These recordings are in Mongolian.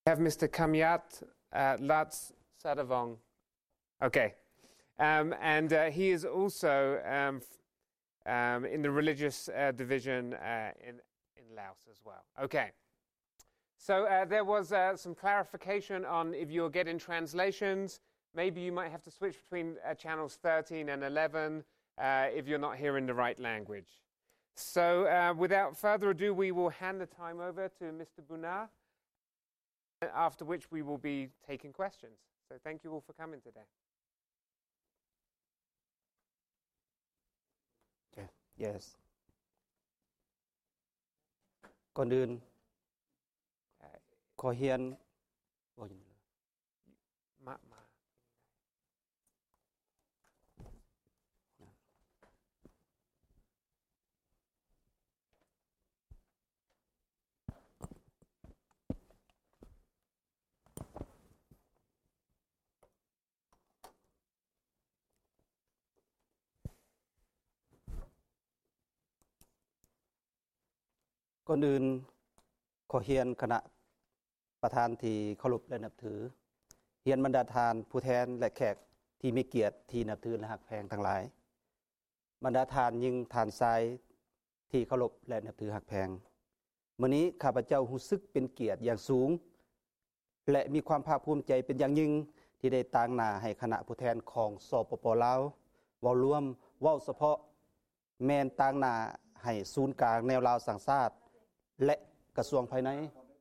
have Mr. Kamyat Lats Sadavong. Okay. And he is also in the religious division in Laos as well. Okay. So there was some clarification on if you're getting translations. Maybe you might have to switch between channels 13 and 11 if you're not hearing the right language. So without further ado, we will hand the time over to Mr. Bunar, after which we will be taking questions. So thank you all for coming today. Okay. Yes. ก่อนอื่นขอเรียนบ่อยู่เลยมาก่อนอื่นขอเรียนคณะประธานที่เคารพและนับถือเรียนบรรดาทานผู้แทนและแขกที่มีเกียรติที่นับถือและฮักแพงทั้งหลายบรรดาทานยิ่งทานทรายที่เคารพและนับถือฮักแพงมื้อนี้ข้าพเจ้ารู้สึกเป็นเกียรติอย่างสูงและมีความภาคภูมิใจเป็นอย่างยิ่งที่ได้ต่างหน้าให้คณะผู้แทนของสปป.ลาวเว้าร่วมเว้าเฉพาะแม่นต่างหน้าให้ศูนย์กลางแนวลาวสังชาติและกระทรวงภายใน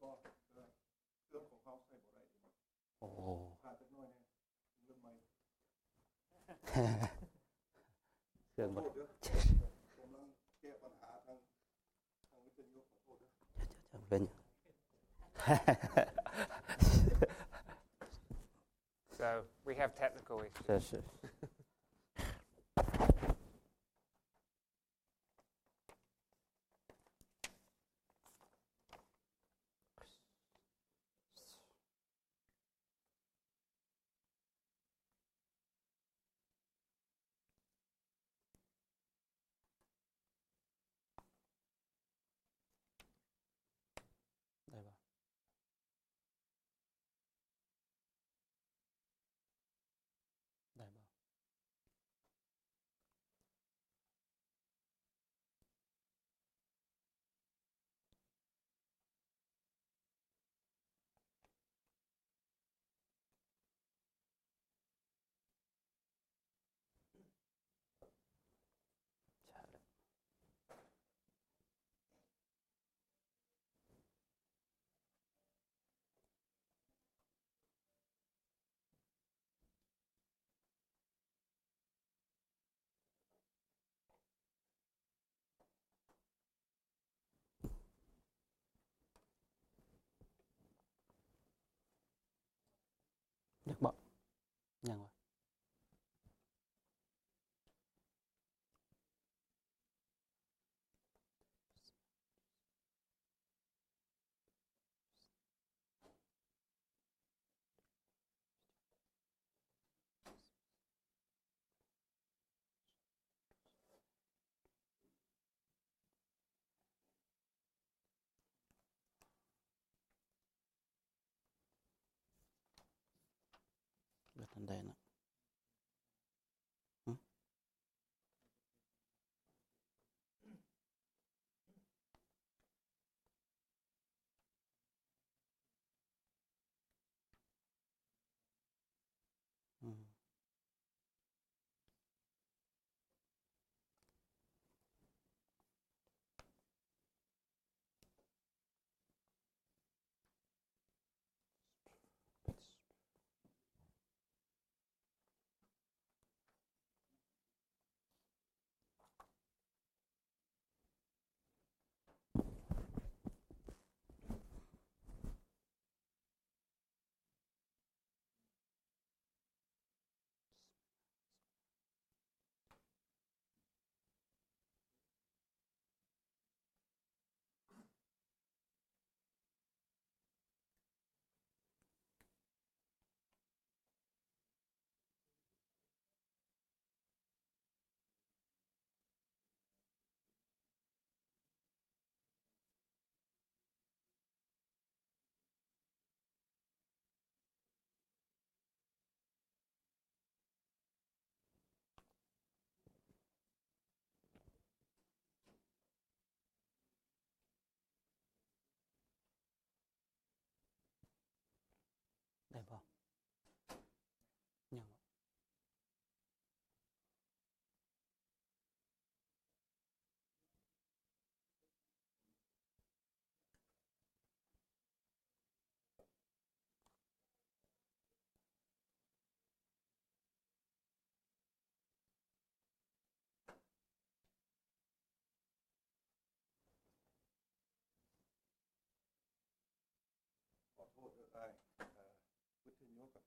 โอ้เครื่องบ่เป็น So we have technical issues. ได้ป่ะได้ป่ะใช่แล้วอยากบอกยังวะเบิดทันใดนะ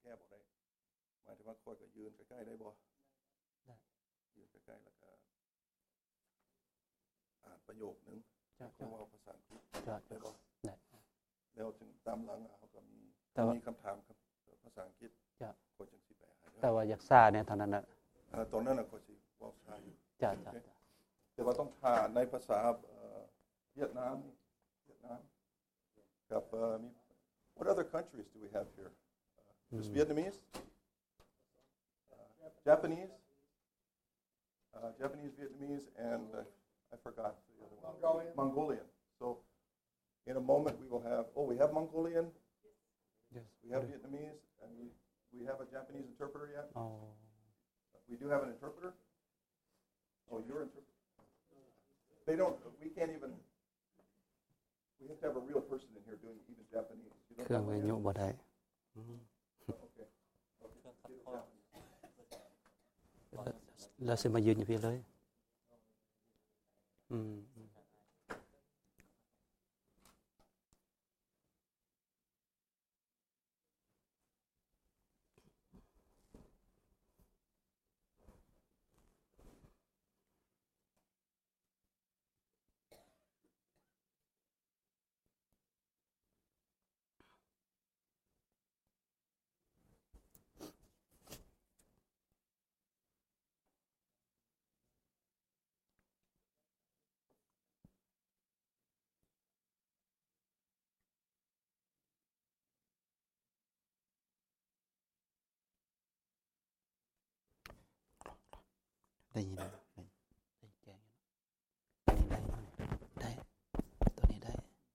แค่บ่ได้หมายถึงว่าค่อยก็ยืนใกล้ๆได้บ่ได้ยืนใกล้ๆแล้วก็อ่านประโยคนึงเขาว่าภาษาอังกฤษได้บ่ได้แล้วจึงตามหลังเขาก็มีคำถามครับภาษาอังกฤษก็จังสิแปลให้แต่ว่าอยากซ่าเนี่ยเท่านั้นน่ะตอนนั้นก็สิเว้าช้าอยู่จ้ะแต่ว่าต้องท่าในภาษาเวียดนามกับมี What other countries do we have here? Just Vietnamese? Japanese? Japanese, Vietnamese, and I forgot the other one. Mongolian. So in a moment we will have, we have Mongolian? Yes. We have Vietnamese, and we have a Japanese interpreter yet? Oh. We do have an interpreter? Oh, you're interpreter? They don't, we can't even, we have to have a real person in here doing even Japanese. เครื่องวิทยุบ่ได้แล้วสิมายืนอยู่พี่เลยได้ยินได้แจ้งได้ตัวนี้ได้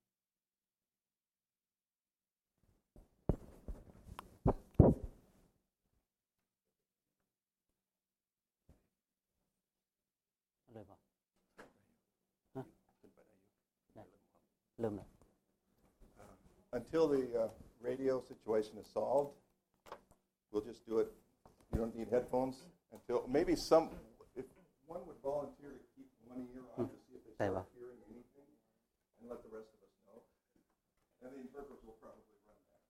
เลยป่ะฮะเริ่มแล้ว Until the radio situation is solved, we'll just do it. You don't need headphones until maybe if one would volunteer to keep one ear on to see if they start hearing anything, and let the rest of us know. And the interpreters will probably run that.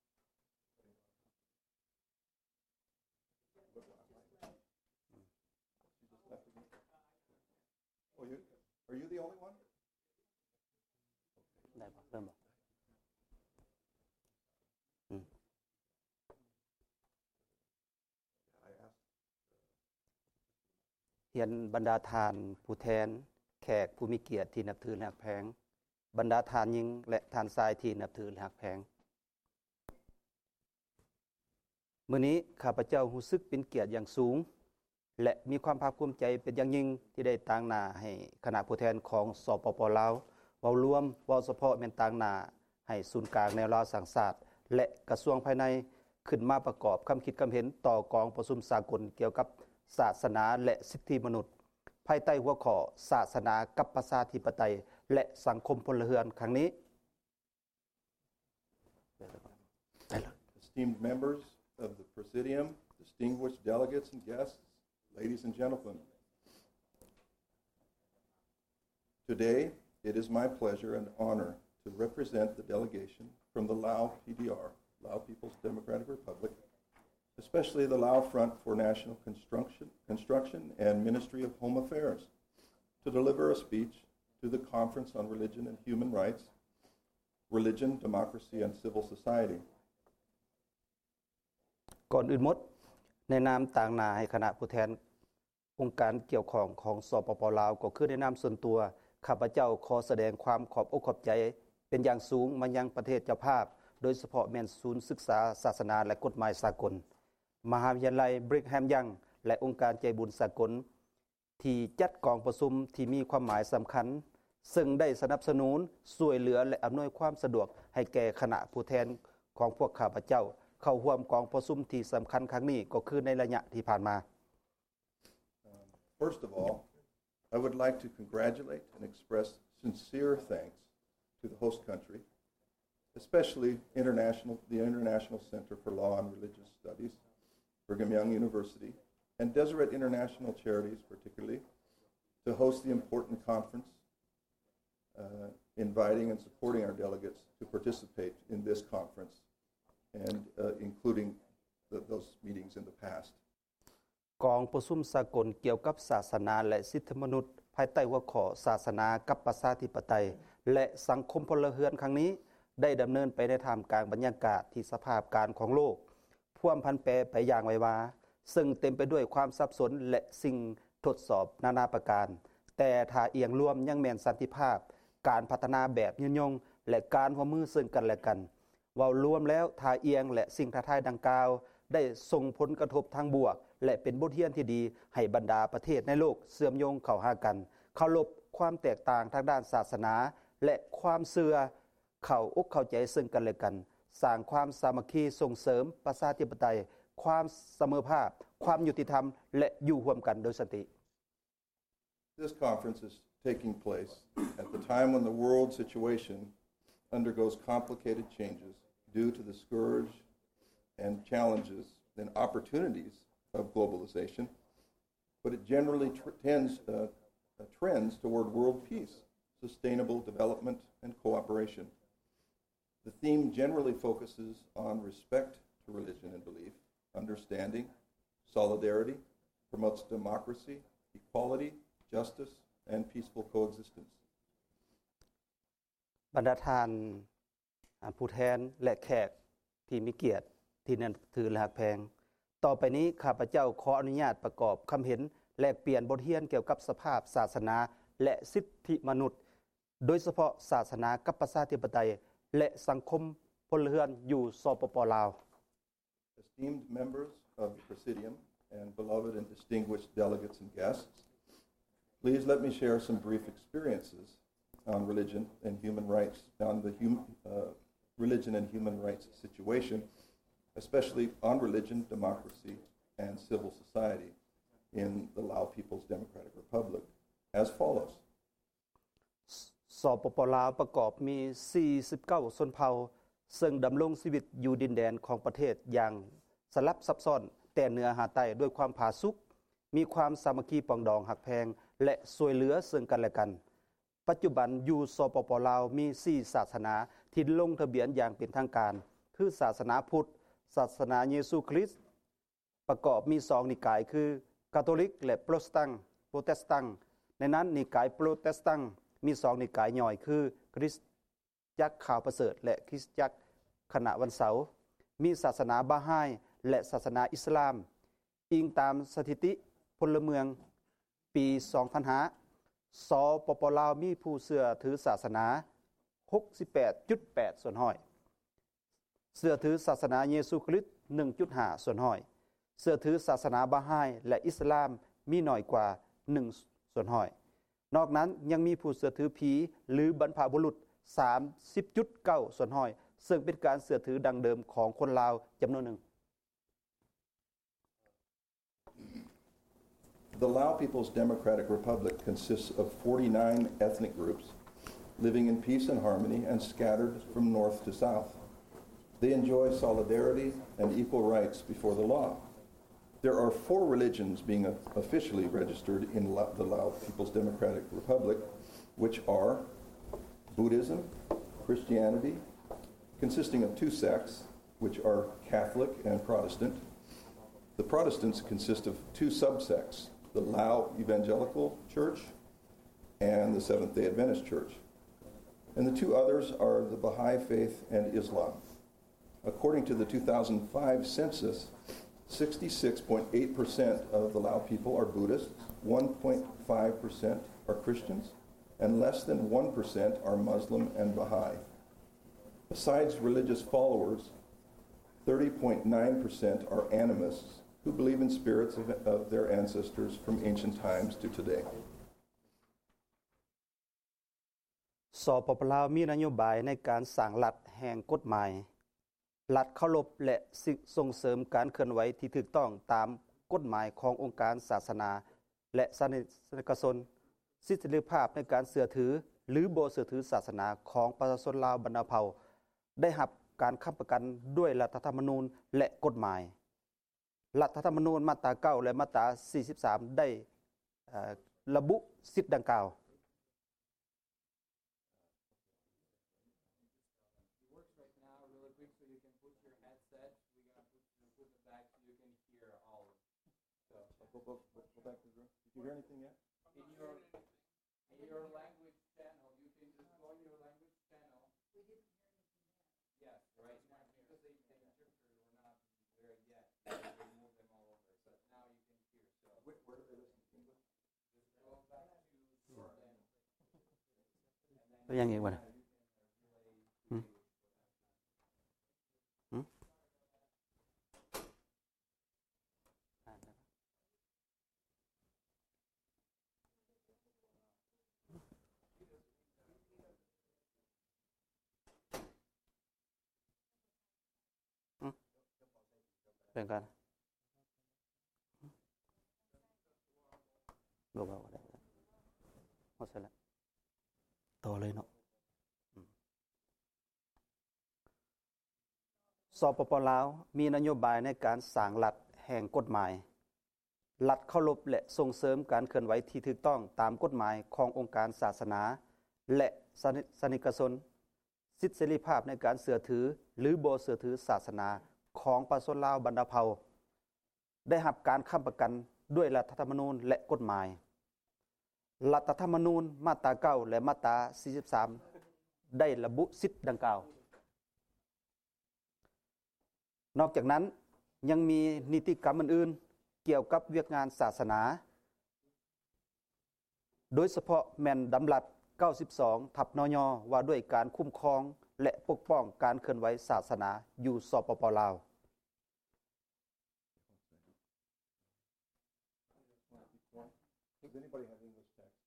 Oh, are you the only one? ได้ป่ะเริ่มป่ะเฮียนบรรดาทานผู้แทนแขกผู้มีเกียรติที่นับถือและรักแพงบรรดาทานหญิงและทานชายที่นับถือและรักแพงมื้อนี้ข้าพเจ้ารู้สึกเป็นเกียรติอย่างสูงและมีความภาคภูมิใจเป็นอย่างยิ่งที่ได้ต่างหน้าให้คณะผู้แทนของสปป.ลาวเว้ารวมเว้าเฉพาะแม่นต่างหน้าให้ศูนย์กลางแนวราวสังศาสตร์และกระทรวงภายในขึ้นมาประกอบคำคิดคำเห็นต่อกองประชุมสากลเกี่ยวกับศาสนาและสิทธิมนุษย์ภายใต้หัวข้อศาสนากับประชาธิปไตยและสังคมพลเรือนครั้งนี้ Esteemed members of the Presidium, distinguished delegates and guests, ladies and gentlemen. Today, it is my pleasure and honor to represent the delegation from the Lao PDR, Lao People's Democratic Republic, especially the Lao Front for National Construction and Ministry of Home Affairs, to deliver a speech to the Conference on Religion and Human Rights, Religion, Democracy, and Civil Society. ก่อนอื่นหมดในนามต่างหน้าให้คณะผู้แทนองค์การเกี่ยวข้องของสปป.ลาวก็คือในนามส่วนตัวข้าพเจ้าขอแสดงความขอบอกขอบใจเป็นอย่างสูงมายังประเทศเจ้าภาพโดยเฉพาะแม่นศูนย์ศึกษาศาสนาและกฎหมายสากลมหาวิทยาลัยบริกแฮมยังและองค์การใจบุญสากลที่จัดกองประชุมที่มีความหมายสำคัญซึ่งได้สนับสนุนช่วยเหลือและอำนวยความสะดวกให้แก่คณะผู้แทนของพวกข้าพเจ้าเข้าร่วมกองประชุมที่สำคัญครั้งนี้ก็คือในระยะที่ผ่านมา First of all, I would like to congratulate and express sincere thanks to the host country, especially the International Center for Law and Religious Studies, Brigham Young University, and Deseret International Charities particularly, to host the important conference, inviting and supporting our delegates to participate in this conference, and including those meetings in the past. กองประชุมสากลเกี่ยวกับศาสนาและสิทธิมนุษย์ภายใต้หัวข้อศาสนากับประชาธิปไตยและสังคมพลเรือนครั้งนี้ได้ดำเนินไปในท่ามกลางบรรยากาศที่สภาพการของโลกพ่วงพันแปรไปอย่างไววาซึ่งเต็มไปด้วยความสับสนและสิ่งทดสอบนานาประการแต่ถ้าเอียงรวมยังแม่นสันติภาพการพัฒนาแบบยืนยงและการร่วมมือซึ่งกันและกันเว้ารวมแล้วถ้าเอียงและสิ่งท้าทายดังกล่าวได้ส่งผลกระทบทางบวกและเป็นบทเรียนที่ดีให้บรรดาประเทศในโลกเชื่อมโยงเข้าหากันเคารพความแตกต่างทางด้านศาสนาและความเชื่อเข้าอกเข้าใจซึ่งกันและกันสร้างความสามัคคีส่งเสริมประชาธิปไตยความเสมอภาคความยุติธรรมและอยู่ร่วมกันโดยสันติ This conference is taking place at the time when the world situation undergoes complicated changes due to the scourge and challenges and opportunities of globalization, but it generally trends toward world peace, sustainable development, and cooperation. The theme generally focuses on respect to religion and belief, understanding, solidarity, promotes democracy, equality, justice, and peaceful coexistence. บรรดาท่านผู้แทนและแขกที่มีเกียรติที่นับถือและรักแพงต่อไปนี้ข้าพเจ้าขออนุญาตประกอบคำเห็นแลกเปลี่ยนบทเรียนเกี่ยวกับสภาพศาสนาและสิทธิมนุษย์โดยเฉพาะศาสนากับประชาธิปไตยและสังคมพลเรือนอยู่สปป.ลาว Esteemed members of the Presidium and beloved and distinguished delegates and guests, please let me share some brief experiences on religion and human rights, on the religion and human rights situation, especially on religion, democracy, and civil society in the Lao People's Democratic Republic, as follows. สปป.ลาวประกอบมี49ชนเผ่าซึ่งดำรงชีวิตอยู่ดินแดนของประเทศอย่างสลับซับซ้อนแต่เหนือหาใต้ด้วยความผาสุกมีความสามัคคีปองดองหักแพงและช่วยเหลือซึ่งกันและกันปัจจุบันอยู่สปป.ลาวมี4ศาสนาที่ลงทะเบียนอย่างเป็นทางการคือศาสนาพุทธศาสนาเยซูคริสต์ประกอบมี2นิกายคือคาทอลิกและโปรเตสแตนต์ในนั้นนิกายโปรเตสแตนต์มี2นิกายย่อยคือคริสตจักรข่าวประเสริฐและคริสตจักรคณะวันเสาร์มีศาสนาบาฮายและศาสนาอิสลามอิงตามสถิติพลเมืองปี2005สปป.ลาวมีผู้เชื่อถือศาสนา 68.8 ส่วนห้อยเชื่อถือศาสนาเยซูคริสต์ 1.5 ส่วนห้อยเชื่อถือศาสนาบาฮายและอิสลามมีน้อยกว่า1ส่วนห้อยนอกนั้นยังมีผู้เชื่อถือผีหรือบรรพบุรุษ 30.9 ส่วนห้อยซึ่งเป็นการเชื่อถือดังเดิมของคนลาวจำนวนหนึ่ง The Lao People's Democratic Republic consists of 49 ethnic groups living in peace and harmony and scattered from north to south. They enjoy solidarity and equal rights before the law. There are 4 religions being officially registered in the Lao People's Democratic Republic, which are Buddhism, Christianity, consisting of 2 sects, which are Catholic and Protestant. The Protestants consist of 2 subsects, the Lao Evangelical Church and the Seventh-day Adventist Church. And the 2 others are the Baha'i Faith and Islam. According to the 2005 census, 66.8% of the Lao people are Buddhists, 1.5% are Christians, and less than 1% are Muslim and Baha'i. Besides religious followers, 30.9% are animists who believe in spirits of their ancestors from ancient times to today. สปป.ลาวมีนโยบายในการสร้างรัฐแห่งกฎหมายรัฐเคารพและส่งเสริมการเคลื่อนไหวที่ถูกต้องตามกฎหมายขององค์การศาสนาและศาสนิกชนสิทธิภาพในการเชื่อถือหรือบ่เชื่อถือศาสนาของประชาชนลาวบรรดาเผ่าได้รับการค้ำประกันด้วยรัฐธรรมนูญและกฎหมายรัฐธรรมนูญมาตรา9และมาตรา43ได้ระบุสิทธิดังกล่าว It works right now really quick so you can put your headset. We're going to put the back so you can hear all. So Go back to the room. Did you hear anything yet? in your language channel, you can just go in your language channel. We didn't hear anything yet. Yes, right now because the interpreter were not there yet. They moved them all over, but now you can hear. So Where do they listen to English? just go back to Jordan. แล้วยังอีกวะนะหืมหืมเป็นกันเบาๆก็ได้หมดเสร็จแล้วต่อเลยเนาะสปป.ลาวมีนโยบายในการสร้างรัฐแห่งกฎหมายรัฐเคารพและส่งเสริมการเคลื่อนไหวที่ถูกต้องตามกฎหมายขององค์การศาสนาและสนิกชนสิทธิเสรีภาพในการเชื่อถือหรือบ่เชื่อถือศาสนาของประชาชนลาวบรรดาเผ่าได้รับการค้ำประกันด้วยรัฐธรรมนูญและกฎหมายรัฐธรรมนูญมาตรา9และมาตรา43ได้ระบุสิทธิดังกล่าวนอกจากนั้นยังมีนิติกรรมอื่นๆเกี่ยวกับเวียกงานศาสนาโดยเฉพาะแม่นดำรัส92 นย.ว่าด้วยการคุ้มครองและปกป้องการเคลื่อนไหวศาสนาอยู่สปป.ลาว Does anybody have English text?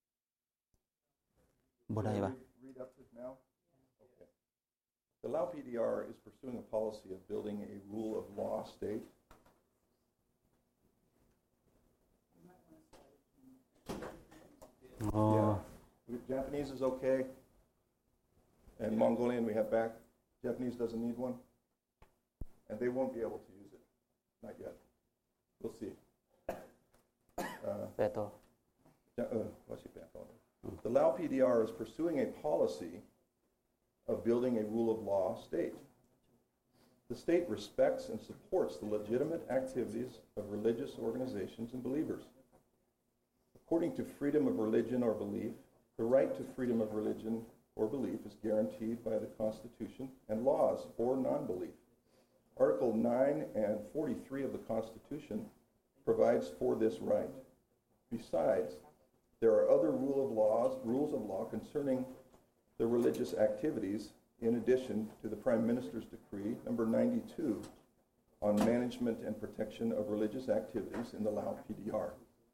บ่ได้ปะ Read up to now? Okay. The Lao PDR is pursuing a policy of building a rule of law state. Japanese is okay. And Mongolian we have back. Japanese doesn't need one. And they won't be able to use it. Not yet. We'll see. แปลต่อ The Lao PDR is pursuing a policy of building a rule of law state. The state respects and supports the legitimate activities of religious organizations and believers. According to freedom of religion or belief, the right to freedom of religion or belief is guaranteed by the Constitution and laws for non-belief. Article 9 and 43 of the Constitution provides for this right. Besides, there are other rules of law concerning the religious activities in addition to the Prime Minister's Decree number 92 on management and protection of religious activities in the Lao PDR.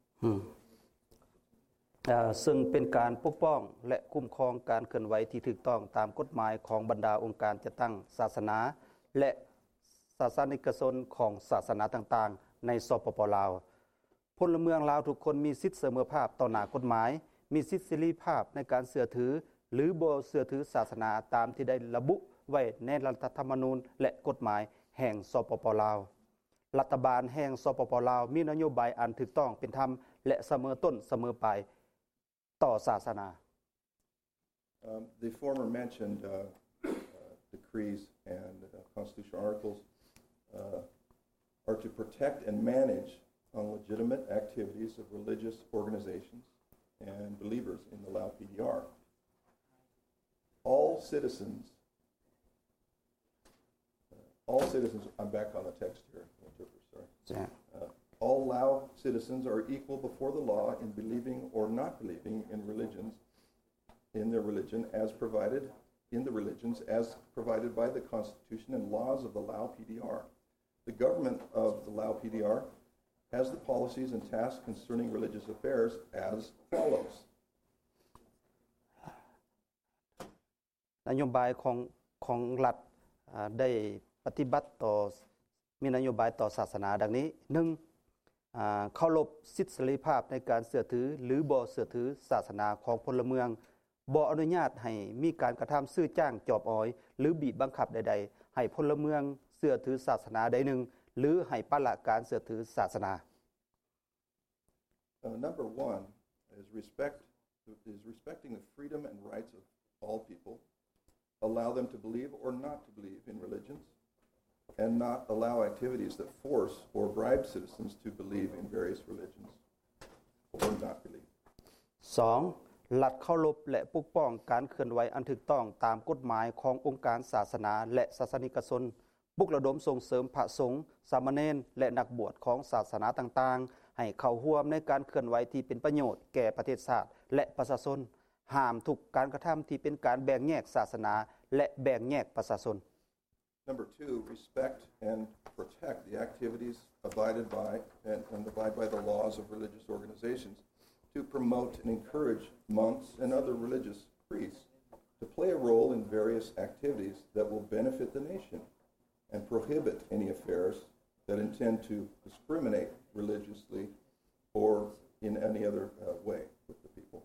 ซึ่งเป็นการปกป้องและคุ้มครองการเคลื่อนไหวที่ถูกต้องตามกฎหมายของบรรดาองค์การจัดตั้งศาสนาและศาสนิกชนของศาสนาต่างๆในสปป.ลาวพลเมืองลาวทุกคนมีสิทธิเสมอภาพต่อหน้ากฎหมายมีสิทธิเสรีภาพในการเชื่อถือหรือบ่เชื่อถือศาสนาตามที่ได้ระบุไว้ในรัฐธรรมนูญและกฎหมายแห่งสปป.ลาวรัฐบาลแห่งสปป.ลาวมีนโยบายอันถูกต้องเป็นธรรมและเสมอต้นเสมอปลายต่อศาสนา The former mentioned decrees and constitutional articles are to protect and manage on legitimate activities of religious organizations and believers in the Lao PDR. All citizens, I'm back on the text here, sorry. All Lao citizens are equal before the law in believing or not believing in their religion as provided by the Constitution and laws of the Lao PDR. The government of the Lao PDR has the policies and tasks concerning religious affairs as follows. นโยบายของรัฐได้ปฏิบัติต่อมีนโยบายต่อศาสนาดังนี้ 1. เคารพสิทธิเสรีภาพในการเชื่อถือหรือบ่เชื่อถือศาสนาของพลเมืองบ่อนุญาตให้มีการกระทำซื้อจ้างจอบอ้อยหรือบีบบังคับใดๆให้พลเมืองเชื่อถือศาสนาใดหนึ่งหรือให้ปะละการเชื่อถือศาสนา Number 1 is respecting the freedom and rights of all people. Allow them to believe or not to believe in religions. and not allow activities that force or bribe citizens to believe in various religions or not believe. 2. รัฐเคารพและปกป้องการเคลื่อนไหวอันถูกต้องตามกฎหมายขององค์การศาสนาและศาสนิกชนปลุกระดมส่งเสริมพระสงฆ์สามเณรและนักบวชของศาสนาต่างๆให้เข้าร่วมในการเคลื่อนไหวที่เป็นประโยชน์แก่ประเทศชาติและประชาชนห้ามทุกการกระทำที่เป็นการแบ่งแยกศาสนาและแบ่งแยกประชาชน Number 2, respect and protect the activities abided by and abide by the laws of religious organizations to promote and encourage monks and other religious priests to play a role in various activities that will benefit the nation and prohibit any affairs that intend to discriminate religiously or in any other way with the people.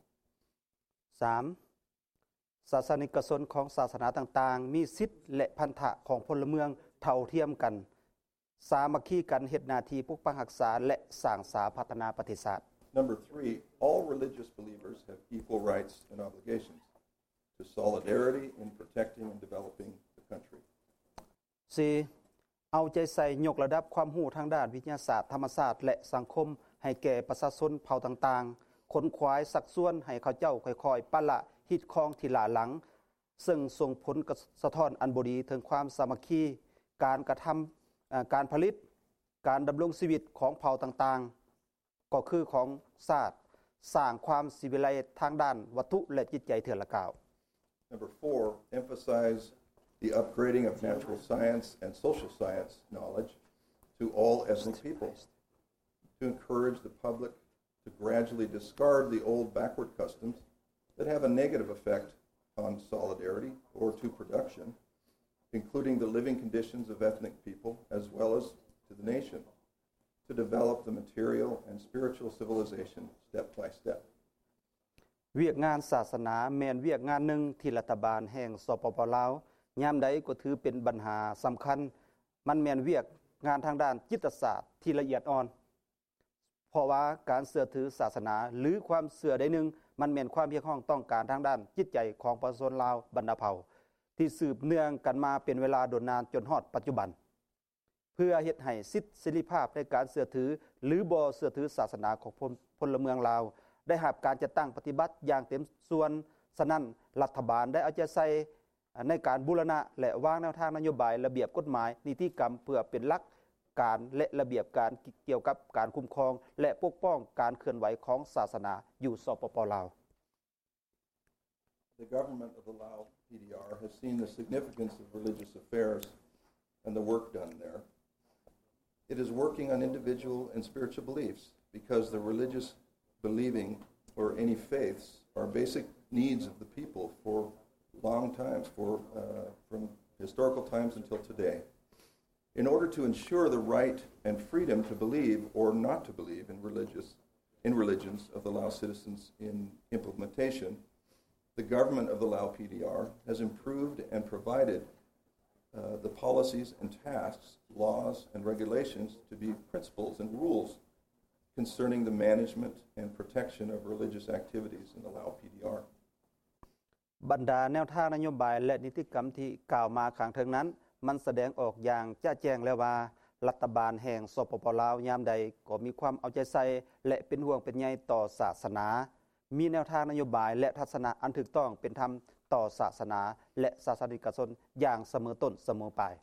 3. ศาสนิกชนของศาสนาต่างๆมีสิทธิ์และพันธะของพลเมืองเท่าเทียมกันสามัคคีกันเฮ็ดหน้าที่ปกปักรักษาและสร้างสาพัฒนาประเทศชาติ Number 3, all religious believers have equal rights and obligations to solidarity in protecting and developing the country. 4. เอาใจใส่ยกระดับความรู้ทางด้านวิทยาศาสตร์ธรรมศาสตร์และสังคมให้แก่ประชาชนเผ่าต่างๆขนขวายสักส่วนให้เขาเจ้าค่อยๆปะละฮิตคองที่หลาหลังซึ่งส่งผลสะท้อนอันบ่ดีถึงความสามัคคีการกระทำการผลิตการดำรงชีวิตของเผ่าต่างๆก็คือของชาติสร้างความสิวิไลทางด้านวัตถุและจิตใจเถื่อนละกล่าว Number 4, emphasize the upgrading of natural science and social science knowledge to all ethnic peoples, to encourage the public to gradually discard the old backward customs that have a negative effect on solidarity or to production, including the living conditions of ethnic people as well as to the nation, to develop the material and spiritual civilization step by step. เวียกงานศาสนาแม่นเวียกงานหนึ่งที่รัฐบาลแห่งสปป.ลาวยามใดก็ถือเป็นปัญหาสำคัญมันแม่นเวียกงานทางด้านจิตศาสตร์ที่ละเอียดอ่อนเพราะว่าการเชื่อถือศาสนาหรือความเชื่อใดหนึ่งมันแม่นความเรียกร้องต้องการทางด้านจิตใจของประชาชนลาวบรรดาเผ่าที่สืบเนื่องกันมาเป็นเวลาโดนนานจนฮอดปัจจุบันเพื่อเฮ็ดให้สิทธิเสรีภาพในการเชื่อถือหรือบ่เชื่อถือศาสนาของพลเมืองลาวได้รับการจัดตั้งปฏิบัติอย่างเต็มส่วนฉะนั้นรัฐบาลได้เอาใจใส่ในการบูรณะและวางแนวทางนโยบายระเบียบกฎหมายนิติกรรมเพื่อเป็นหลักการและระเบียบการเกี่ยวกับการคุ้มครองและปกป้องการเคลื่อนไหวของศาสนาอยู่สปป.ลาว The government of the Lao PDR has seen the significance of religious affairs and the work done there. It is working on individual and spiritual beliefs because the religious believing or any faiths are basic needs of the people for long times, from historical times until today. In order to ensure the right and freedom to believe or not to believe in religions of the Lao citizens in implementation, the government of the Lao PDR has improved and provided the policies and tasks, laws, and regulations to be principles and rules concerning the management and protection of religious activities in the Lao PDR. บรรดาแนวทางนโยบายและนิติกรรมที่กล่าวมาข้างเทิงนั้นมันแสดงออกอย่างจะแจ้งแล้วว่ารัฐบาลแห่งสปป.ลาวยามใดก็มีความเอาใจใส่และเป็นห่วงเป็นใยต่อศาสนามีแนวทางนโยบายและทัศนะอันถูกต้องเป็นธรรมต่อศาสนาและศาสนิกชนอย่างเสมอต้นเสมอปลาย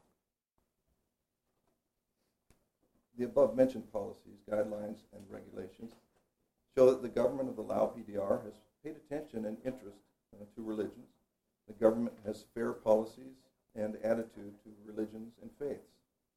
The above-mentioned policies, guidelines, and regulations show that the government of the Lao PDR has paid attention and interest to religions. The government has fair policies and attitude to religions and faiths.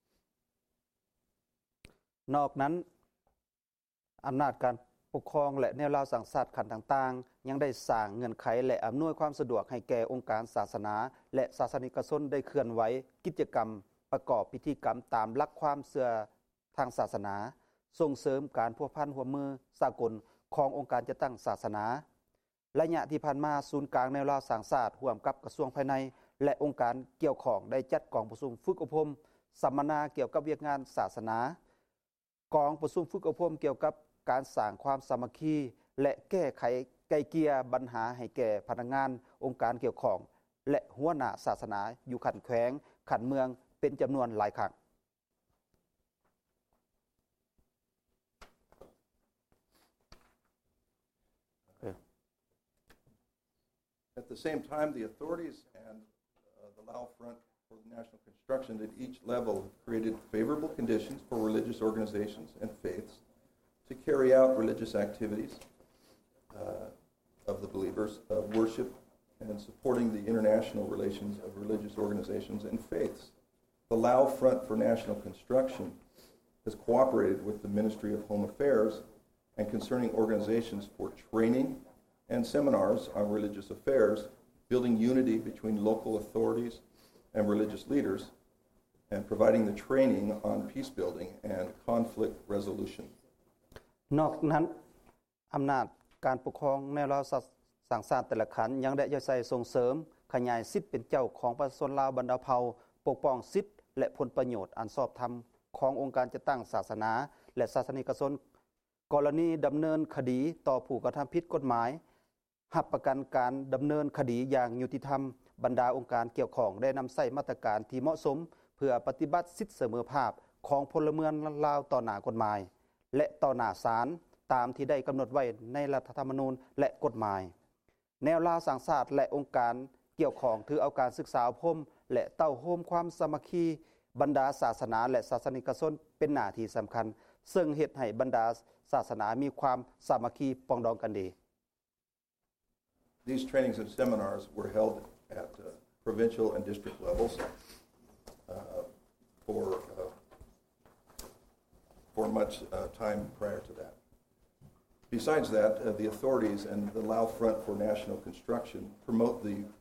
นอกนั้นอำนาจการปกครองและแนวราวสังสรรค์ขันต่างๆยังได้สร้างเงื่อนไขและอำนวยความสะดวกให้แก่องค์การศาสนาและศาสนิกชนได้เคลื่อนไหวกิจกรรมประกอบพิธีกรรมตามหลักความเชื่อทางศาสนาส่งเสริมการพัวพันร่วมมือสากลขององค์การจัดตั้งศาสนาระยะที่ผ่านมาศูนย์กลางแนวราวสังสรรค์ร่วมกับกระทรวงภายในและองค์การเกี่ยวข้องได้จัดกองประชุมฝึกอบรมสัมมนาเกี่ยวกับเวียกงานศาสนากองประชุมฝึกอบรมเกี่ยวกับการสร้างความสามัคคีและแก้ไขไกลเกลี่ยปัญหาให้แก่พนักงานองค์การเกี่ยวข้องและหัวหน้าศาสนาอยู่ขันแขวงขันเมืองเป็นจำนวนหลายครั้ง At the same time, the authorities and the Lao Front for the National Construction at each level have created favorable conditions for religious organizations and faiths to carry out religious activities of the believers of worship and supporting the international relations of religious organizations and faiths. The Lao Front for National Construction has cooperated with the Ministry of Home Affairs and concerning organizations for training and seminars on religious affairs, building unity between local authorities and religious leaders, and providing the training on peace building and conflict resolution. นอกนั้นอำนาจการปกครองในลาวสังสารแต่ละขันยังได้ใส่ส่งเสริมขยายสิทธิ์เป็นเจ้าของประชาชนลาวบรรดาเผ่าปกป้องสิทธิ์และผลประโยชน์อันชอบธรรมขององค์การจัดตั้งศาสนาและศาสนิกชนกรณีดำเนินคดีต่อผู้กระทำผิดกฎหมายรับประกันการดำเนินคดีอย่างยุติธรรมบรรดาองค์การเกี่ยวข้องได้นำใช้มาตรการที่เหมาะสมเพื่อปฏิบัติสิทธิเสมอภาพของพลเมืองลาวต่อหน้ากฎหมายและต่อหน้าศาลตามที่ได้กำหนดไว้ในรัฐธรรมนูญและกฎหมายแนวลาวสังสารและองค์การเกี่ยวข้องถือเอาการศึกษาอบรมและเต้าโฮมความสามัคคีบรรดาศาสนาและศาสนิกชนเป็นหน้าที่สำคัญซึ่งเฮ็ดให้บรรดาศาสนามีความสามัคคีปองดองกันดี These trainings and seminars were held at provincial and district levels for much time prior to that. Besides that, the authorities and the Lao Front for National Construction promote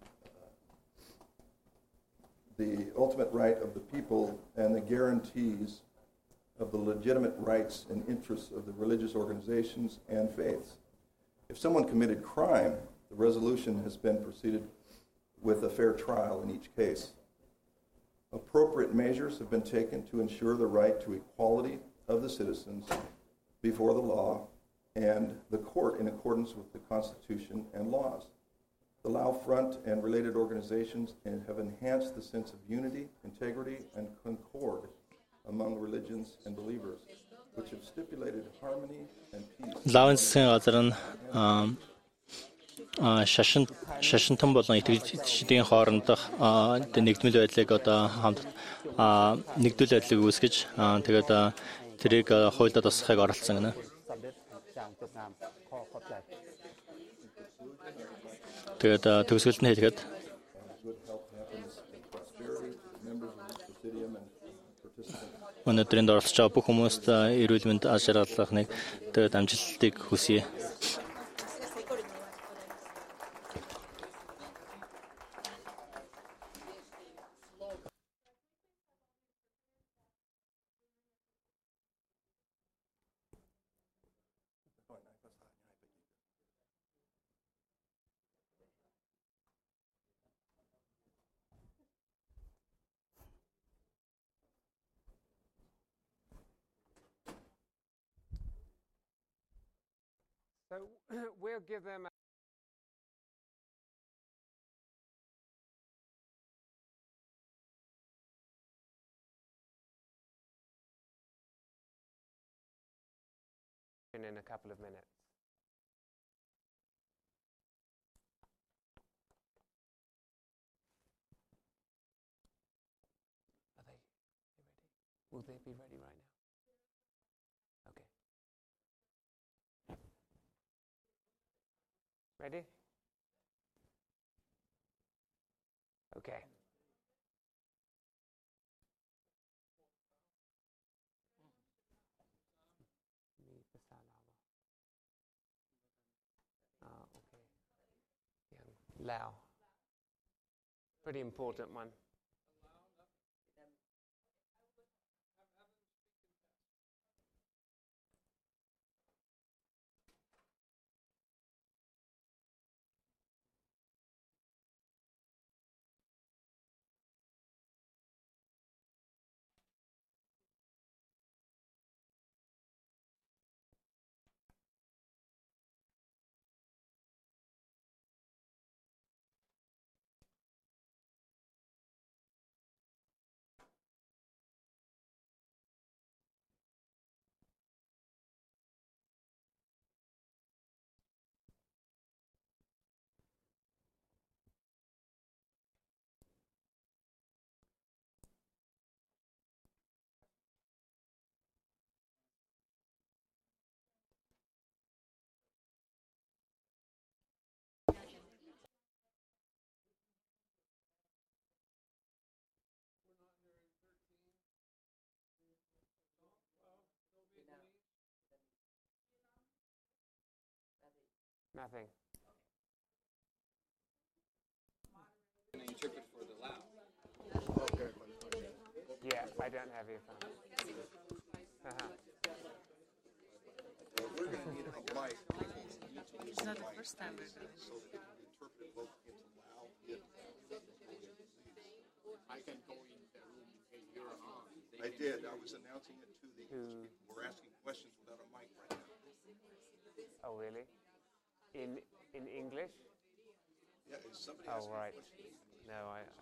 the ultimate right of the people and the guarantees of the legitimate rights and interests of the religious organizations and faiths. If someone committed crime, the resolution has been proceeded with a fair trial in each case. Appropriate measures have been taken to ensure the right to equality of the citizens before the law and the court in accordance with the Constitution and laws. The Lao Front and related organizations have enhanced the sense of unity, integrity, and concord among religions and believers, which have stipulated harmony and peace. Лавын засгийн газар нь шашинтан болон итгэгчдийн хоорондох нэгдмэл байдлыг одоо хамт нэгдвэл байдлыг үүсгэж тэгээд тэрийг хуулиад тусахыг оролцсон гэнэ. Тэгээд төгсгөлд нь хэлгээд өнөөдрийн оролцож байгаа бүх хүмүүст эрүүл мэнд аз жаргалахныг тэгээд амжилтыг хүсье. So we'll give them in a couple of minutes. Are they ready? Will they be ready right now? Okay. Ready? Okay. Okay. Lao. Pretty important one. Nothing. Can I interpret for the Lao? Yeah, I don't have earphones. Uh-huh. We're going to need a mic. It's not the first time we're doing it. So that we can interpret both into Lao, I can go in the room and you're on. I did. I was announcing it to the Who? We're asking questions without a mic right now. Oh, really? In English? Yeah, is somebody Oh, asking right. a question? No,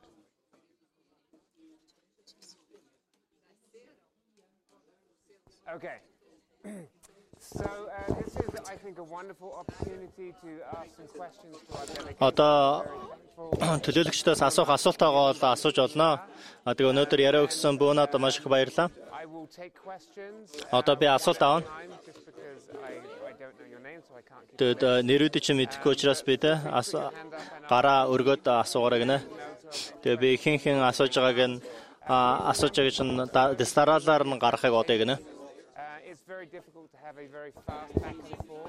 Okay. So this is, I think, a wonderful opportunity to ask some questions to our delegation. Одоо Very thankful. төлөөлөгчдөөс асуух асуултаагаа бол асууж болно. Тэгээ өнөөдөр яриа өгсөн бүүнад маш их баярлалаа. I will take questions. Одоо би асуулт авна. Just because I don't know your name, so I can't keep Тэгээд нэрүүдийг чинь мэдэхгүй учраас би тэ гараа өргөд асуугаарай гинэ. Тэгээ би хэн асууж байгааг нь асууж байгаа чинь дистаралаар нь гаргахыг одё гинэ. It's very difficult to have a very fast back and forth.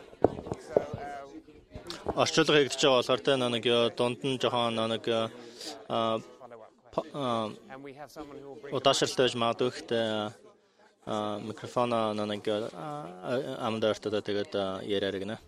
So Орчуулга хийгдэж байгаа болохоор тэ нэг дунд нь жоохон нэг follow-up questions. And we have someone who will bring удаашралтай байж магадгүй гэхдээ микрофон нэг амдартаа тэгээд яриарай гинэ.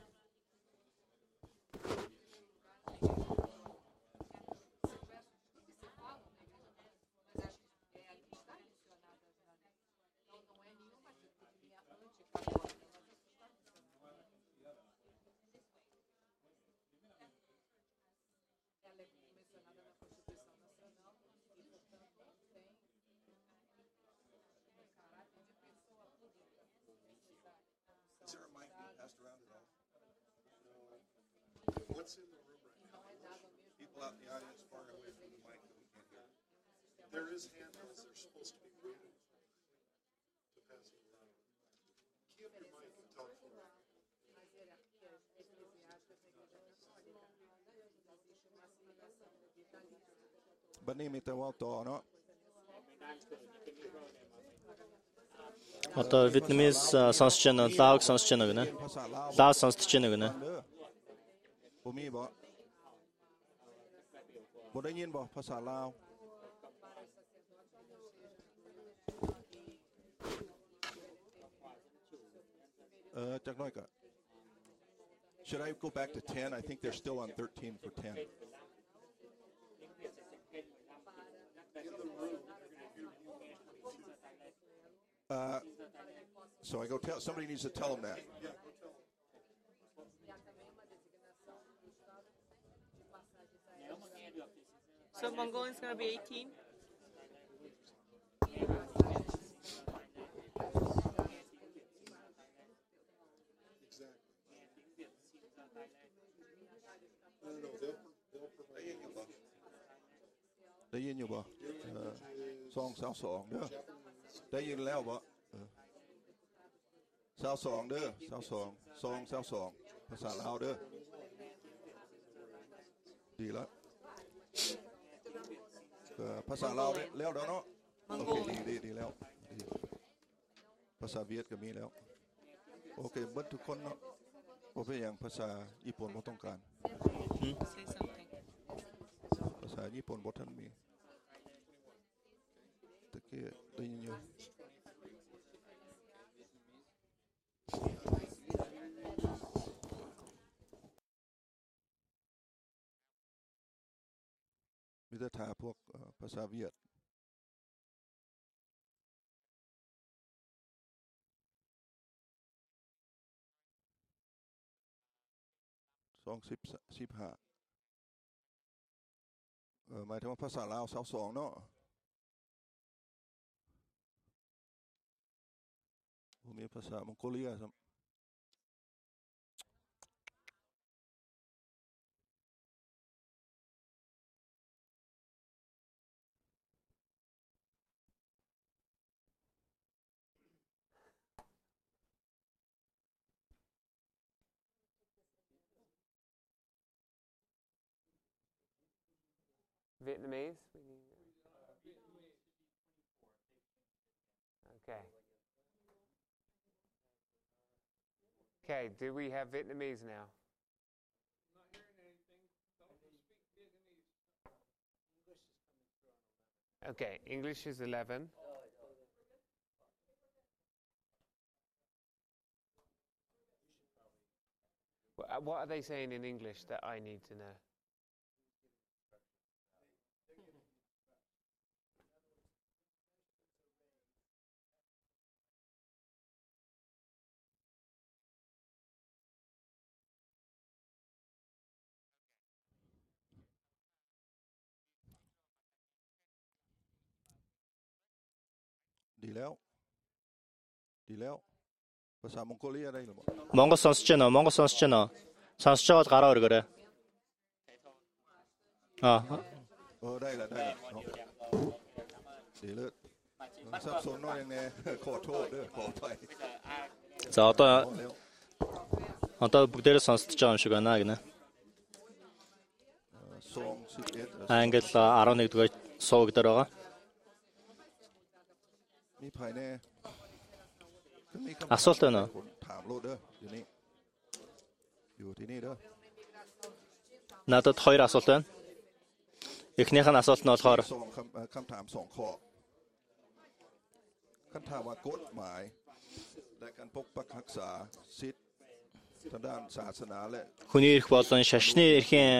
Is there a mic being passed around at all? What's in the room right now? People out in the audience far away from the mic that we can't hear. There is handhelds. They're supposed to be granted to pass it around. Key up your mic and talk for it. Banimite walto, no? Одоо Vietnamese сонсож байна, Lao сонсож байна гинэ. Lao сонсож байна гинэ. Bộ mi bỏ. Bộ đã nhìn bỏ, phá xả Lao. Chắc nói cả. Should I go back to 10? I think they're still on 13 for 10. So I go tell, somebody needs to tell them that. So Mongolian's going to be 18? Đã yên nhiều bỏ. Song sao song nữa. Đã yên leo bỏ. Sao song nữa, sao song. Song sao song.ภาษาลาวnữa. Đi lắm. ภาษาลาวแล้วเนาะโอเคดีแล้วภาษาเวียดก็มีแล้วโอเคเบิดทุกคนเนาะบ่เป็นหยังภาษาญี่ปุ่นบ่ต้องการ Say something. ภาษาญี่ปุ่นบ่ทันมีตะกี้ได้ยินอยู่มีแต่ถาพวกภาษาเวียด2015หมายถึงว่าภาษาลาว22เนาะบ่มีภาษามองโกเลียซ้ำ Vietnamese? Okay. Okay, do we have Vietnamese now? Okay, English is 11. What are they saying in English that I need to know? Điแล้วภาษามองโกเลียได้หรือเปล่า Монгол сонсож байна уу? Монгол сонсож байна уу? Сонсож байгаад гараа өргөөрэй. ได้ละดีเลิศสับสนน้อยยังไงขอโทษด้วยขอไป За одоо бүгдээрээ сонсож байгаа юм шиг байна гинэ. ซอง11 Англи 11-р суугдаар байгаа. มีภายใน Асуулт байна уу? ถามโลดเด้ออยู่ที่นี่เด้อ Надад хоёр асуулт байна. Эхнийх нь асуулт нь болохоор สองคำถาม2ข้อคำถามว่ากฎหมายและการปกปักรักษาสิทธิทางด้านศาสนาและ хүний эрх болон шашны эрхийн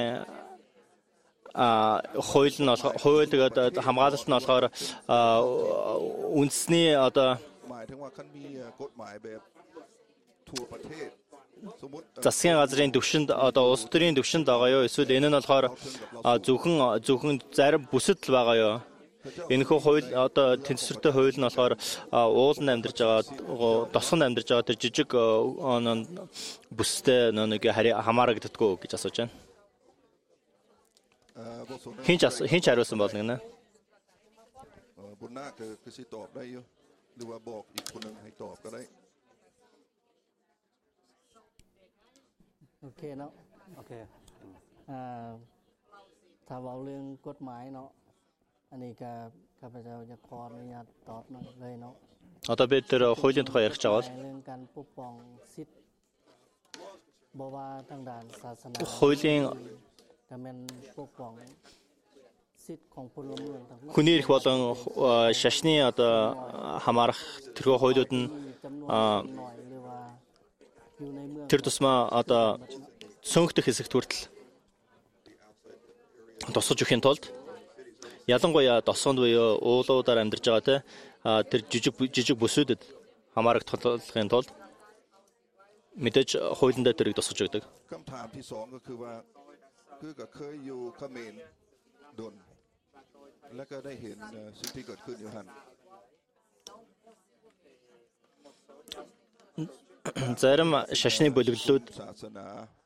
хууль нь хууль тэгээд хамгаалалт нь болохоор үндэсний одоо หมายถึงว่าคันมีกฎหมายแบบทั่วประเทศสมมุติ засгийн газрын төвшөнд одоо улс төрийн төвшөнд байгаа юу? Эсвэл энэ нь болохоор зөвхөн зарим бүсэд л байгаа юу? Энэхүү хууль одоо тэнцвэртэй хууль нь болохоор ууланд амьдарч байгаа, досгонд амьдарч байгаа тэр жижиг бүстэй нэг хамаарагддаггүй гэж асууж байна. Хин ч хариулсан болно гинэ. บุญนาคคือสิตอบได้อยู่หรือว่าบอกอีกคนนึงให้ตอบก็ได้โอเคเนาะโอเคถ้าเว้าเรื่องกฎหมายเนาะอันนี้ก็ข้าพเจ้าจะขออนุญาตตอบหน่อยเลยเนาะ Одоо бид тэр хуулийн тухай ярих гэж байгаа бол เรื่องการปกป้องสิทธิ์บ่ว่าทางด้านศาสนา хуулийн ก็แม่นปกป้องสิทธิ์ของพลเมืองทั้งหมด хүний эрх болон шашны одоо хамаарах тэрхүү хуулиуд нь จำนวนน้อยหรือว่าอยู่ในเมือง тэр тусмаа одоо цөөнхтөх хэсэгт хүртэл тусгаж өгөхийн тулд ялангуяа досгонд буюу уулуудаар амьдарч байгаа те тэр жижиг бүсүүдэд хамаарагдахын тулд мэдээж хуулиндаа тэрийг тусгаж өгдөг. คำถามที่2ก็คือว่าคือก็เคยอยู่เขมรดนแล้วก็ได้เห็นสิ่งที่เกิดขึ้นอยู่หั่น Зарим шашны бүлэглэлүүд ศาสนา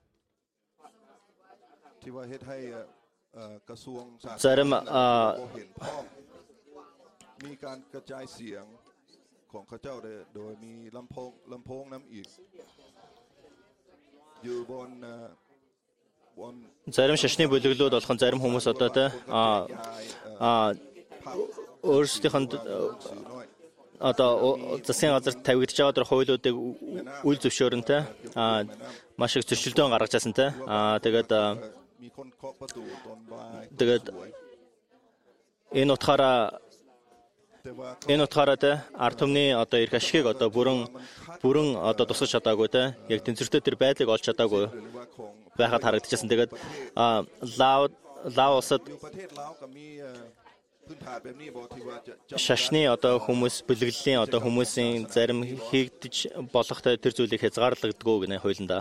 ที่ว่าเฮ็ดให้กระทรวงศาสนา Зарим เห็นพ้องมีการกระจายเสียงของข้าเจ้าโดยมีลำโพงน้ำอีกอยู่บน зарим шашны бүлэглүүд болох нь зарим хүмүүс одоо те өөрсдийнх нь одоо засгийн газарт тавигдж байгаа тэр хуулиудыг үл зөвшөөрөн те маш их зөрчилдөөн гаргаж байсан те тэгээд มีคนเคาะประตูตอนบ่าย тэгээд энэ утгаараа те ард түмний одоо эрх ашигыг одоо бүрэн одоо тусгаж чадаагүй те яг тэнцвэртэй тэр байдлыг олж чадаагүй หรือว่าของ байхад харагдчихсан. Тэгээд лав улсад ประเทศลาวก็มีพื้นฐานแบบนี้บ่ที่ว่าจะ шашны одоо хүмүүс бүлэглэлийн одоо хүмүүсийн зарим хийгдэж болохтой тэр зүйлийг хязгаарлагддаг гэнэ хуулиндаа.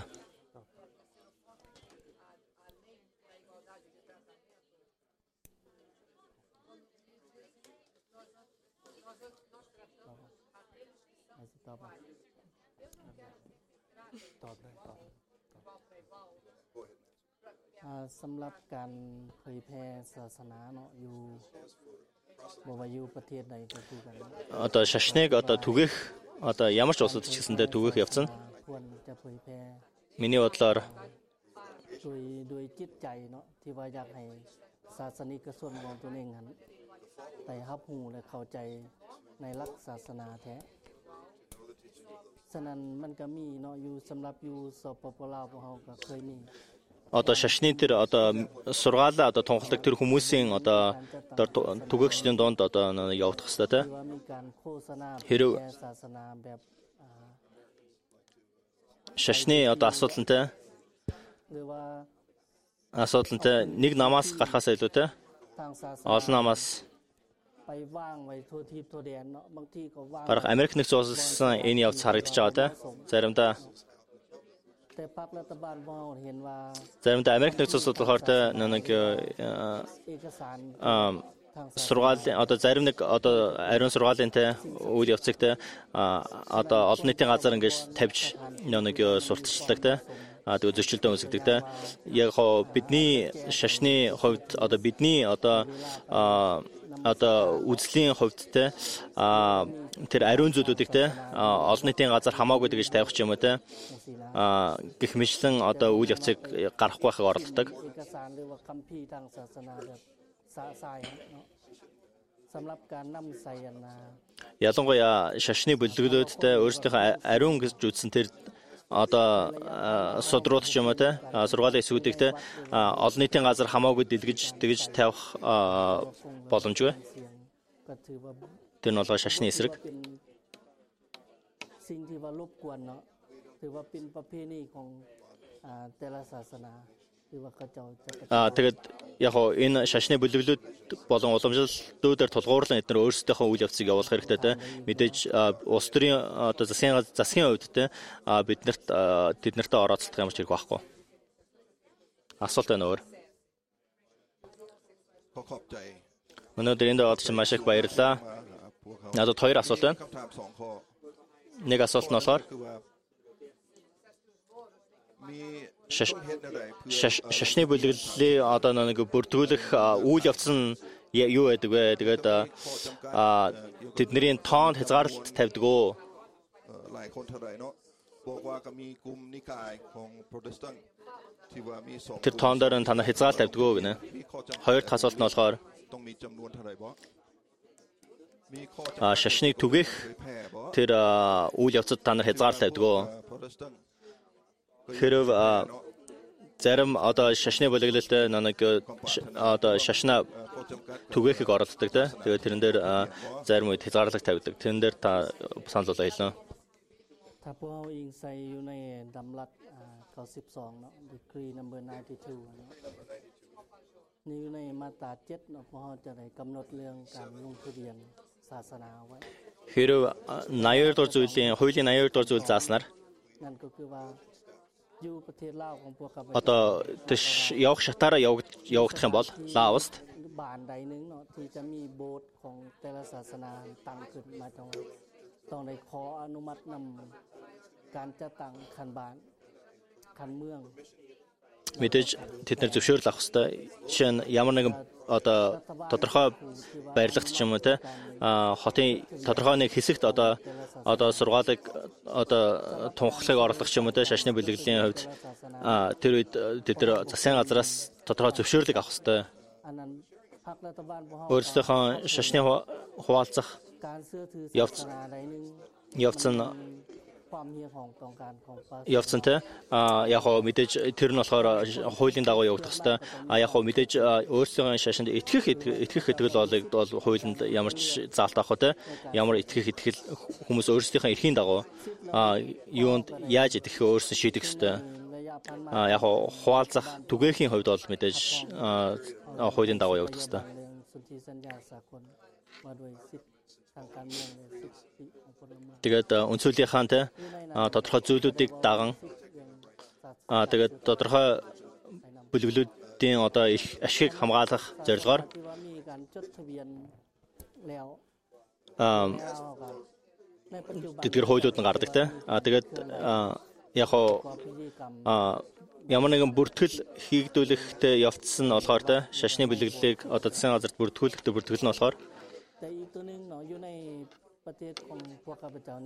สำหรับการเผยแพร่ศาสนาเนาะอยู่บ่ว่าอยู่ประเทศใดก็คือกัน Одоо шашныг одоо түгэх одоо ямар ч улсад ч гэсэндээ түгэх явцсан. ควรจะเผยแพร่ Миний бодлоор โดยจิตใจเนาะที่ว่าอยากให้ศาสนิกชนของตัวเองนั้นได้รับรู้และเข้าใจในหลักศาสนาแท้ฉะนั้นมันก็มีเนาะอยู่สำหรับอยู่สปปลาวพวกเฮาก็เคยมี одоо шашны тэр одоо сургаалаа одоо тунхлагдаг тэр хүмүүсийн одоо түгээгчдийн донд одоо явагдах хэрэгтэй те. ว่ามีการโฆษณา Хэрэг แก่ศาสนาแบบ шашны одоо асуудалтай หรือว่า асуудалтай нэг намаас гарахаас илүү те ทางศาสนา олон намаас ไปว่างไว้ทั่วทิพย์ทั่วแดนเนาะบางทีก็ว่าง гарах Америк нэгдсэн улсын энэ явц харагдаж байгаа те. Заримдаа แต่พรรครัฐบาลของเราเห็นว่า заримдаа Америк нэгдсэн улсууд болохоор те нэг เอกสาร сургаалын одоо зарим нэг одоо ариун сургаалын те үйл явцыг те одоо олон нийтийн газар ингэж тавьж нэг сурталчилдаг те тэгээ зөрчилдөөн үүсгдэг те. Яг хоо бидний шашны хувьд одоо бидний одоо үзлийн хувьд те тэр ариун зүйлүүдийг те олон нийтийн газар хамаагүй гэж тавих ч юм уу те гэх мэтлэн одоо үйл явцыг гаргахгүй байхыг оролддог. เอกสารหรือว่าคัมภีร์ทางศาสนาแบบสะสายเนาะสำหรับการนำใส่อัน Ялангуяа шашны бүлэглүүдтэй өөрсдийнхөө ариун гэж үзсэн тэр одоо судрууд ч юм уу те сургаалын эсвүүдийг те олон нийтийн газар хамаагүй дэлгэж тэгж тавих боломжгүй. ก็ถือว่า Тэр нь бол шашны эсрэг. เป็นสิ่งที่ว่ารบกวนเนาะถือว่าเป็นประเพณีของแต่ละศาสนาถือว่าเขาเจ้าจะ Тэгээд яг хоо энэ шашны бүлэглүүд болон уламжлалуудаар тулгуурлан эдгээр өөрсдийнхөө үйл явцыг явуулах хэрэгтэй те. Мэдээж улс төрийн одоо засгийн хувьд те биднэрт тэднэртэй орооцох юм шиг байхгүй. Асуулт байна өөр. ขอขอบใจ Өнөөдөр энд оролцож маш их баярлалаа. มาหาพวกเขา Надад хоёр асуулт байна. คำถามสองข้อ Нэг асуулт нь болохоор คือว่ามี Шаш- ต้นเหตุอะไรเพื่อ шашны бүлэглэлийн одоо нэг бүрдгүүлэх үйл явц нь юу байдаг вэ? Тэгээд тэдний тоонд хязгаарлалт тавьдаг уу? หลายคนเท่าไหร่เนาะบอกว่าก็มีกลุ่มนิกายของโปรเตสแตนต์ที่ว่ามีสอง Тэр тоон дээр нь танаа хязгаарлалт тавьдаг уу гэнэ. มีข้อจำกัด Хоёр дахь асуулт нь болохоор ต้องมีจำนวนเท่าไหร่บ่มีข้อจำกัด шашныг түгээх เผยแพร่บ่ тэр үйл явцад та нар хязгаарлалт тавьдаг уу? โปรเตสแตนต์ Хэрв зарим одоо шашны бүлэглэлтэй нэг одоо шашна ข้อจำกัด түгээхийг оролддог те. Тэгээд тэрэн дээр зарим үед хязгаарлалт тавьдаг. Тэрэн дээр та санал болгоо хэлнэ. ถ้าพวกเราอิงใส่อยู่ในดำรัส92เนาะ Decree number 92เนาะนี่อยู่ในมาตรา7เนาะพวกเราจะได้กำหนดเรื่องการลงทะเบียนศาสนาไว้ Хэрв 82 дугаар зүйлийн хуулийн 82 дугаар зүйл зааснаар นั่นก็คือว่าอยู่ประเทศลาวของพวกข้าพเจ้า одоо явах шатаараа явагдах юм бол Лаост บ้านใดหนึ่งเนาะที่จะมีโบสถ์ของแต่ละศาสนาตั้งขึ้นมาต้องได้ขออนุมัตินำการจัดตั้งคันบ้านคันเมือง мэдээж тэд нар зөвшөөрөл авах хэрэгтэй. Жишээ нь ямар нэгэн одоо тодорхой барилгад ч юм уу те хотын тодорхой нэг хэсэгт одоо сургаалыг одоо тунхаглахыг оруулах ч юм уу те шашны бүлэглэлийн хувьд тэр үед тэд нар засгийн газраас тодорхой зөвшөөрлийг авах хэрэгтэй. อันนั้นพรรครัฐบาลบ่เฮา Өөрсдийнхөө шашны хуваалцах การเชื่อถือ явц ศาสนาใดหนึง явц нь ความเฮียของต้องการของประ явцантай яг хоо мэдээж тэр нь болохоор хуулийн дагуу явагдах хэвээр яг хоо мэдээж өөрсдийн шашинд итгэх итгэл бол хуулинд ямар ч заалт авах те ямар итгэх итгэл хүмүүс өөрсдийнхөө эрхийн дагуу юунд яаж итгэх өөрсдөө шийдэх хэвээр ระยะผ่านมา яг хоо хуваалцах түгээхийн хувьд бол мэдээж хуулийн дагуу явагдах хэвээр เรื่องสนธิสัญญาสากลว่าด้วยสิทธิทางการเมืองและสิทธิของพลเมือง тэгээд үндсүүлийнхаа те тодорхой зүйлүүдийг даган тэгээд тодорхой бүлэглүүдийн одоо их ашиг хамгаалах зорилгоор ที่ว่ามีการจดทะเบียนแล้ว ในปัจจุบัน тэдгэр хуулиуд нь гардаг те тэгээд яг хоо ก็พิธีกรรม ямар нэгэн бүртгэл хийгдүүлэхтэй явцсан нь болохоор те шашны бүлэглэлийг одоо засгийн газарт бүртгүүлэхтэй бүртгэл нь болохоор แต่อีกตัวหนึงเนาะอยู่ในประเทศของพวกข้าพเจ้านี้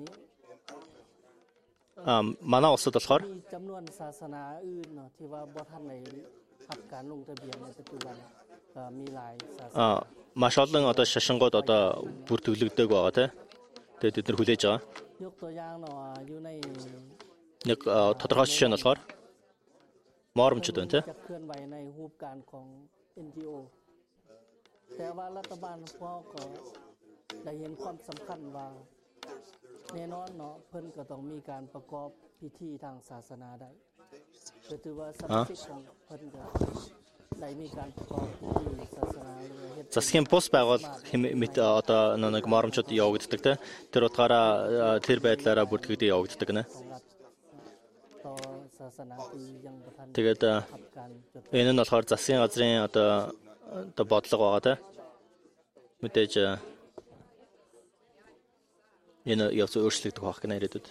манай улсад болохоор มีจำนวนศาสนาอื่นเนาะที่ว่าบ่ทันได้รับการลงทะเบียนในปัจจุบันก็มีหลายศาสนา маш олон одоо шашингууд одоо бүртгэлэгдэг байгаа те тэгээд тэд нар хүлээж байгаа ยกตัวอย่างเนาะอยู่ใน нэг тодорхой жишээ нь болохоор Моромчууд байна те. จะเคลื่อนไหวในรูปการของ NGO แต่ว่ารัฐบาลพวกก็ได้เห็นความสำคัญว่าแน่นอนเนาะเพิ่นก็ต้องมีการประกอบพิธีทางศาสนาได้ก็ถือว่าศักดิ์สิทธิ์ของเพิ่นก็ได้มีการประกอบพิธีศาสนาหรือเฮ็ด Засгийн бус байгуул мэт одоо нэг моромчууд явагддаг те. Тэр утгаараа тэр байдлаараа бүртгэгдээ явагддаг нэ. ของรัฐต่อศาสนาที่ยังบ่ทัน Тэгээд ทับการจด энэ нь болохоор засгийн газрын одоо бодлого байгаа те. Мэдээж энэ явц өөрчлөгдөх байх гэнэ ирээдүйд.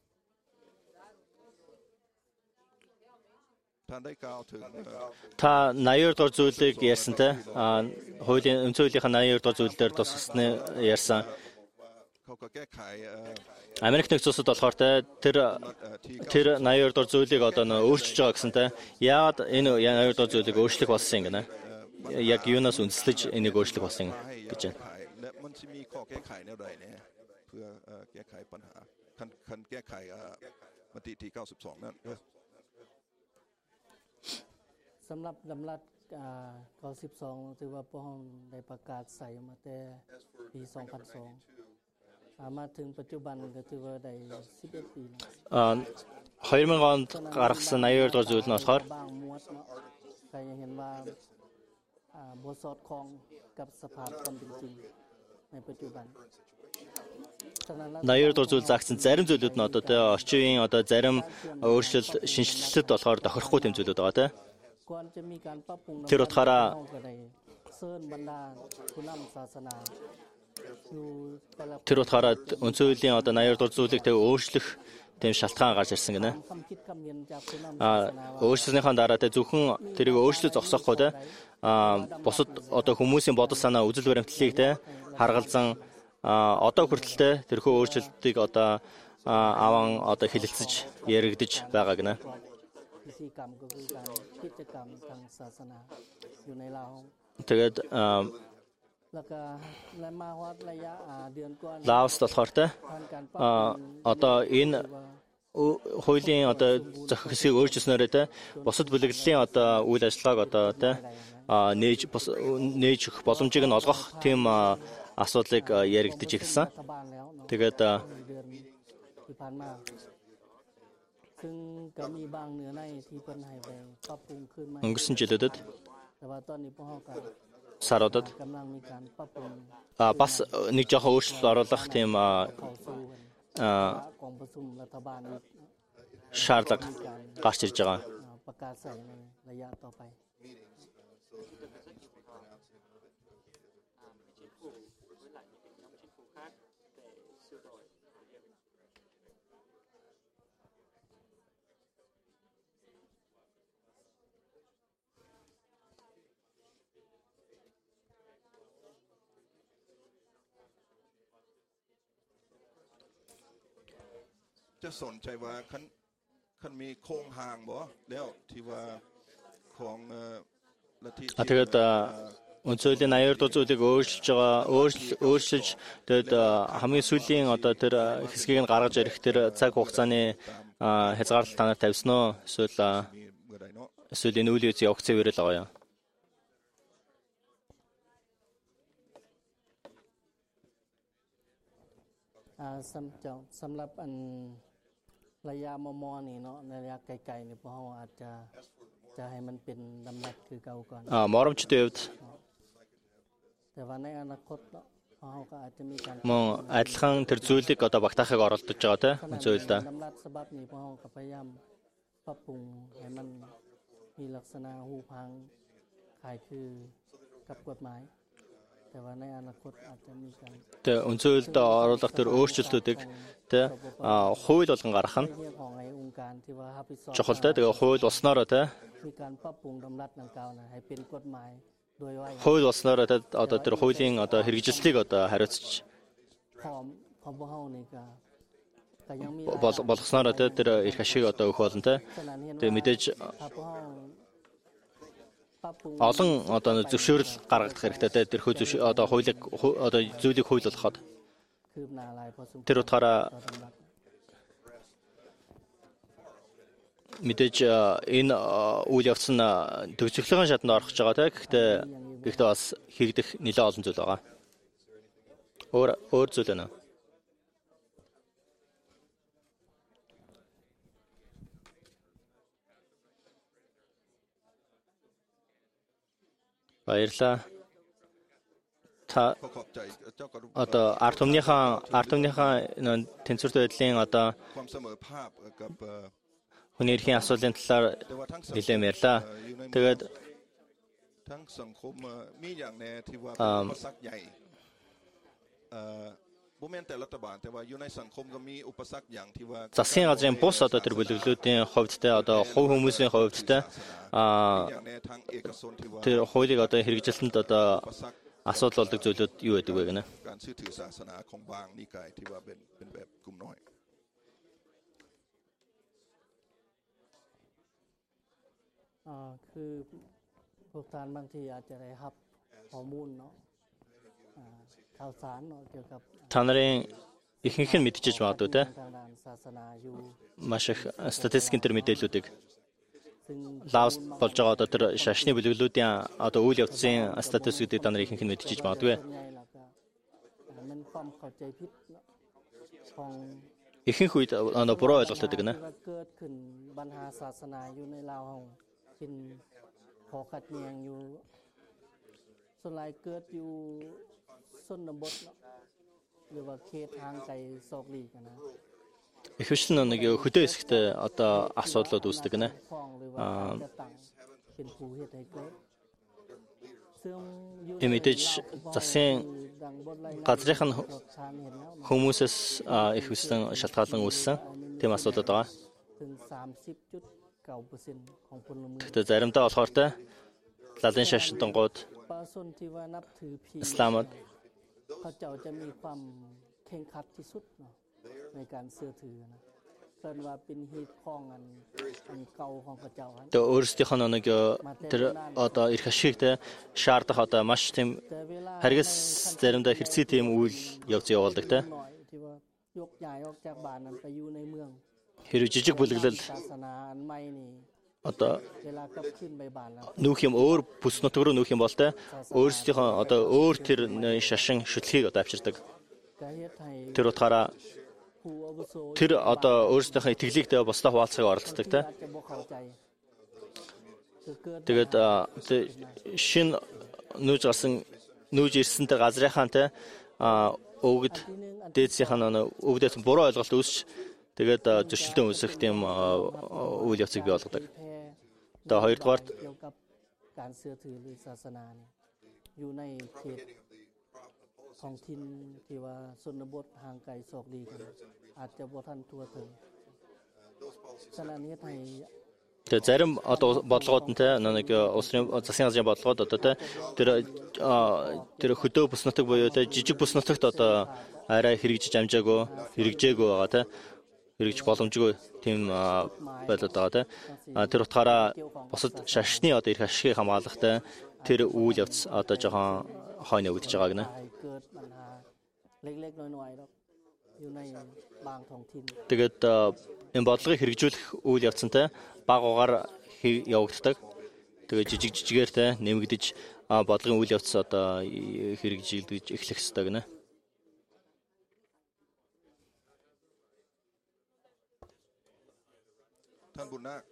ท่านได้กล่าวถึง Та 82 дугаар зүйлийг ярьсан те. Хуулийн үндсэн хуулийнхаа 82 дугаар зүйл дээр тусгасны ярьсан. เขาก็แก้ไข Америк нэгдсэн улсад болохоор те тэр 82 дугаар зүйлийг одоо нөө өөрчилж байгаа гэсэн те. Яагаад энэ 82 дугаар зүйлийг өөрчлөх болсон юм гэнэ? Яг юунаас үндэслэж энийг өөрчлөх болсон гэж байна. และมันจะมีข้อแก้ไขแนวใดเนี่ยเพื่อแก้ไขปัญหาคันแก้ไขมติที่ 92 นั้นสำหรับดำรัส92ถือว่าพวกเราได้ประกาศใส่มาแต่ปี 2002 มาถึงปัจจุบันก็ถือว่าได้11 ปีแล้ว 2000 онд гаргасан 82 дугаар зүйл нь болохоор บางหมวดเนาะใครยังเห็นว่าบทสอดคล้องกับสภาพความเป็นจริงในปัจจุบัน 82 дугаар зүйл заагдсан зарим зүйлүүд нь одоо те орчин үеийн одоо зарим өөрчлөлт шинжилэлтэд болохоор тохирохгүй тэм зүйлүүд байгаа те. ก่อนจะมีการปรับปรุง Тэр утгаараа ก็ได้เชิญบรรดาผู้นำศาสนาอยู่แต่ละ тэр утгаараа үндсэн хуулийн одоо 82 дугаар зүйлийг тэг өөрчлөх тэм шалтгаан гарч ирсэн гинэ. คำคิดคำเห็นจากผู้นำศาสนาว่า Өөрчлөлтийнхаа дараа тэ зөвхөн тэрийг өөрчлөж зогсоохгүй те бусад одоо хүмүүсийн бодол санаа үзэл баримтлалыг те харгалзан одоо хүртэлтэй тэрхүү өөрчлөлтийг одоо аван одоо хилэлцэж яригдж байгаа гинэ. พิธีกรรมก็คือการกิจกรรมทางศาสนาอยู่ในลาว Тэгээд แล้วก็และมาฮอดระยะเดือนก่อน Лаост болохоор те ผ่านการปรับปรุง одоо энэ хуулийн одоо зохих хэсгийг өөрчилснөөрөө те бусад бүлэглэлийн одоо үйл ажиллагааг одоо те нээж өгөх боломжийг нь олгох тийм асуудлыг яригдж эхэлсэн. รัฐบาลแล้วเนาะ Тэгээд เดือนที่ผ่านมาซึ่งก็มีบางเนื้อในที่เพิ่นให้ไปปรับปรุงขึ้นมา өнгөрсөн жилүүдэд แต่ว่าตอนนี้พวกเราก็ саруудад กำลังมีการปรับปรุง бас нэг жоохон өөрчлөлт оруулах тийм เข้าสู่กองประชุมรัฐบาลอีก шаардлага гарч ирж байгаа. ประกาศใส่ในระยะต่อไปจะสนใจว่าคันมีโครงห่างบ่แล้วที่ว่าของลัทธิ Тэгээд үндсөлийн 82 дугаар зүйлийг өөрчилж байгаа өөрчилж тэгээд хамгийн сүүлийн одоо тэр хэсгийг нь гаргаж ирэх тэр цаг хугацааны хязгаарлалт та нар тавьсан уу? Эсвэл энэ үйл явц явагцсан ирэл байгаа юу? สำหรับอันระยะมอนี่เนาะในระยะไกลๆนี่พวกเราอาจจะให้มันเป็นดำรัสคือเก่าก่อน Моромчдын хувьд แต่ว่าในอนาคตเนาะพวกเราก็อาจจะมีการ мөн адилхан тэр зүйлийг одоо багтаахыг оролдож байгаа те үндсэн хуулиудаа. ดำรัสฉบับนี้พวกเราก็พยายามปรับปรุงให้มันมีลักษณะหูพังคล้ายคือกับกฎหมาย แต่ว่าในอนาคตอาจจะมีการ Тэ үндсэн хуулиуд оруулах тэр өөрчлөлтүүдийг те хууль болгон гаргах нь ในเรื่องของไอ้องค์การที่ว่ารับผิดชอบ чухал те тэгээ хууль болсноор те มีการปรับปรุงดำรัสดังกล่าวนะให้เป็นกฎหมายโดยว่า хууль болсноор те одоо тэр хуулийн одоо хэрэгжилтийг одоо хариуцж พร้อมของพวกเฮานี่ก็ยังมี болгосноор те тэр их ашиг одоо өгөх болно те ฉะนั้นเห็น тэгээ ว่า мэдээж ถ้าพวกเฮาปรับปรุง олон одоо зөвшөөрөл гаргах хэрэгтэй те тэрхүү одоо хуулийг одоо зүйлийг хууль болгоход คืบหน้าหลายพอสมควร тэр утгаараа ต่อดำรัส мэдээж энэ үйл явц нь төгсгөлийн шатанд орох гэж байгаа те. Гэхдээ бас хийгдэх нэлээд олон зүйл байгаа. Өөр зүйл байна. Баярлалаа. Та одоо ард түмнийхээ тэнцвэрт байдлын одоо хүний эрхийн асуудлын талаар нэлээд ярьлаа. Тэгээд засгийн газрын бус одоо тэр бүлэглүүдийн хувьд те одоо хувь хүмүүсийн хувьд те тэр хуулийг одоо хэрэгжилтэнд одоо асуудал болдог зүйлүүд юу байдаг вэ гэнэ? คือพวกท่านบางทีอาจจะได้รับข้อมูลเนาะข่าวสารเนาะเกี่ยวกับ Та нарын ихэнх нь мэдчихэж магадгүй те. Маш их статистикийн төр мэдээллүүдийг лаус болж байгаа одоо тэр шашны бүлэглүүдийн одоо үйл явцын статистикүүдийг та нар ихэнх нь мэдчихэж магадгүй. Ихэнх үед буруу ойлголт байдаг нэ. ปัญหาศาสนาอยู่ในลาวเฮาเป็นข้อขัดแย้งอยู่ส่วนหลายเกิดอยู่ชนบทเนาะหรือว่าเขตทางไกลซอกหลีกนะ Ихэвчлэн нэг хөдөө хэсэгт одоо асуудлууд үүсдэг нэ. เป็นผู้เฮ็ดให้เกิด Мэдээж засгийн газрын хүмүүсээс их хүссэн шалтгаалan үүссэн тийм асуудал байгаа. Гэхдээ заримдаа болохоор те лалын шашинтангууд исламд เขาเจ้าจะมีความเคร่งครัดที่สุดเนาะในการเชื่อถือนะเพิ่นว่าเป็นฮีตของอันเก่าของเขาเจ้า тэ өөрсдийнх нь нэг тэр одоо эрх ашигт шаардах одоо маш тийм харгас заримдаа хэрцгий тийм үйл явц явуулдаг те. ที่ว่ายกย้ายออกจากบ้านนั้นไปอยู่ในเมือง Хэрэг жижиг бүлэглэл ศาสนาอันใหม่นี่ одоо เวลากลับขึ้นไปบ้านแล้ว нүүх юм өөр бүс нутг руу нүүх юм бол те өөрсдийнхөө одоо өөр тэр шашин шүтлгийг одоо авчирдаг. ก็เฮ็ดให้ Тэр утгаараа ผู้อาวุโส тэр одоо өөрсдийнхөө итгэлийг босдох хуваалцахыг оролддог те. อาจจะบ่เข้าใจคือเกิด Тэгээд шин нүүж ирсэн тэр газрынхаа те өвгд дээдсийнх нь өвгдөөс буруу ойлголт үүсч тэгээд зөрчилдөөн үүсэх тийм үйл явцыг бий болгодог. Одоо хоёрдугаарт เกี่ยวกับการเชื่อถือหรือศาสนาเนี่ยอยู่ในเขตท้องถิ่นที่ว่าชนบทห่างไกลซอกหลีกกันอาจจะบ่ทันทั่วถึงฉะนั้นเฮ็ดให้ тэгээд зарим одоо бодлогууд нь те нэг улсын засгийн газрын бодлогод одоо те тэр хөдөө бүс нутаг буюу те жижиг бүс нутагт одоо арай хэрэгжиж амжаагүй хэрэгжээгүй байгаа те хэрэгж боломжгүй тийм байлаад байгаа те тэр утгаараа бусад шашны одоо эрх ашигыг хамгаалах те тэр үйл явц одоо жоохон хойно өвдөж байгаа гэнэ. เกิดปัญหาเล็กๆน้อยๆดอกอยู่ในบางท้องถิ่น Тэгээд энэ бодлогыг хэрэгжүүлэх үйл явцантай баг угаар явагддаг. Тэгээд жижигээр те нэмэгдэж бодлогын үйл явц одоо хэрэгжилдэж эхлэх ёстой гэнэ. ท่านบุญนาค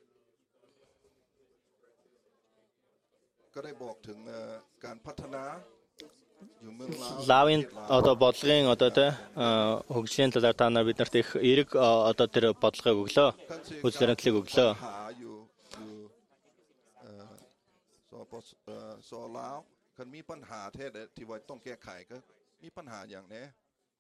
ก็ได้บอกถึงการพัฒนาอยู่เมืองลาว Лавын одоо бодлогын одоо те хөгжлийн талаар та нар биднэрт их эерэг одоо тэр бодлогыг өглөө. Үзлэрэнтлийг өглөө. สอลาวคันมีปัญหาแท้ที่ว่าต้องแก้ไขก็มีปัญหาอย่างนี้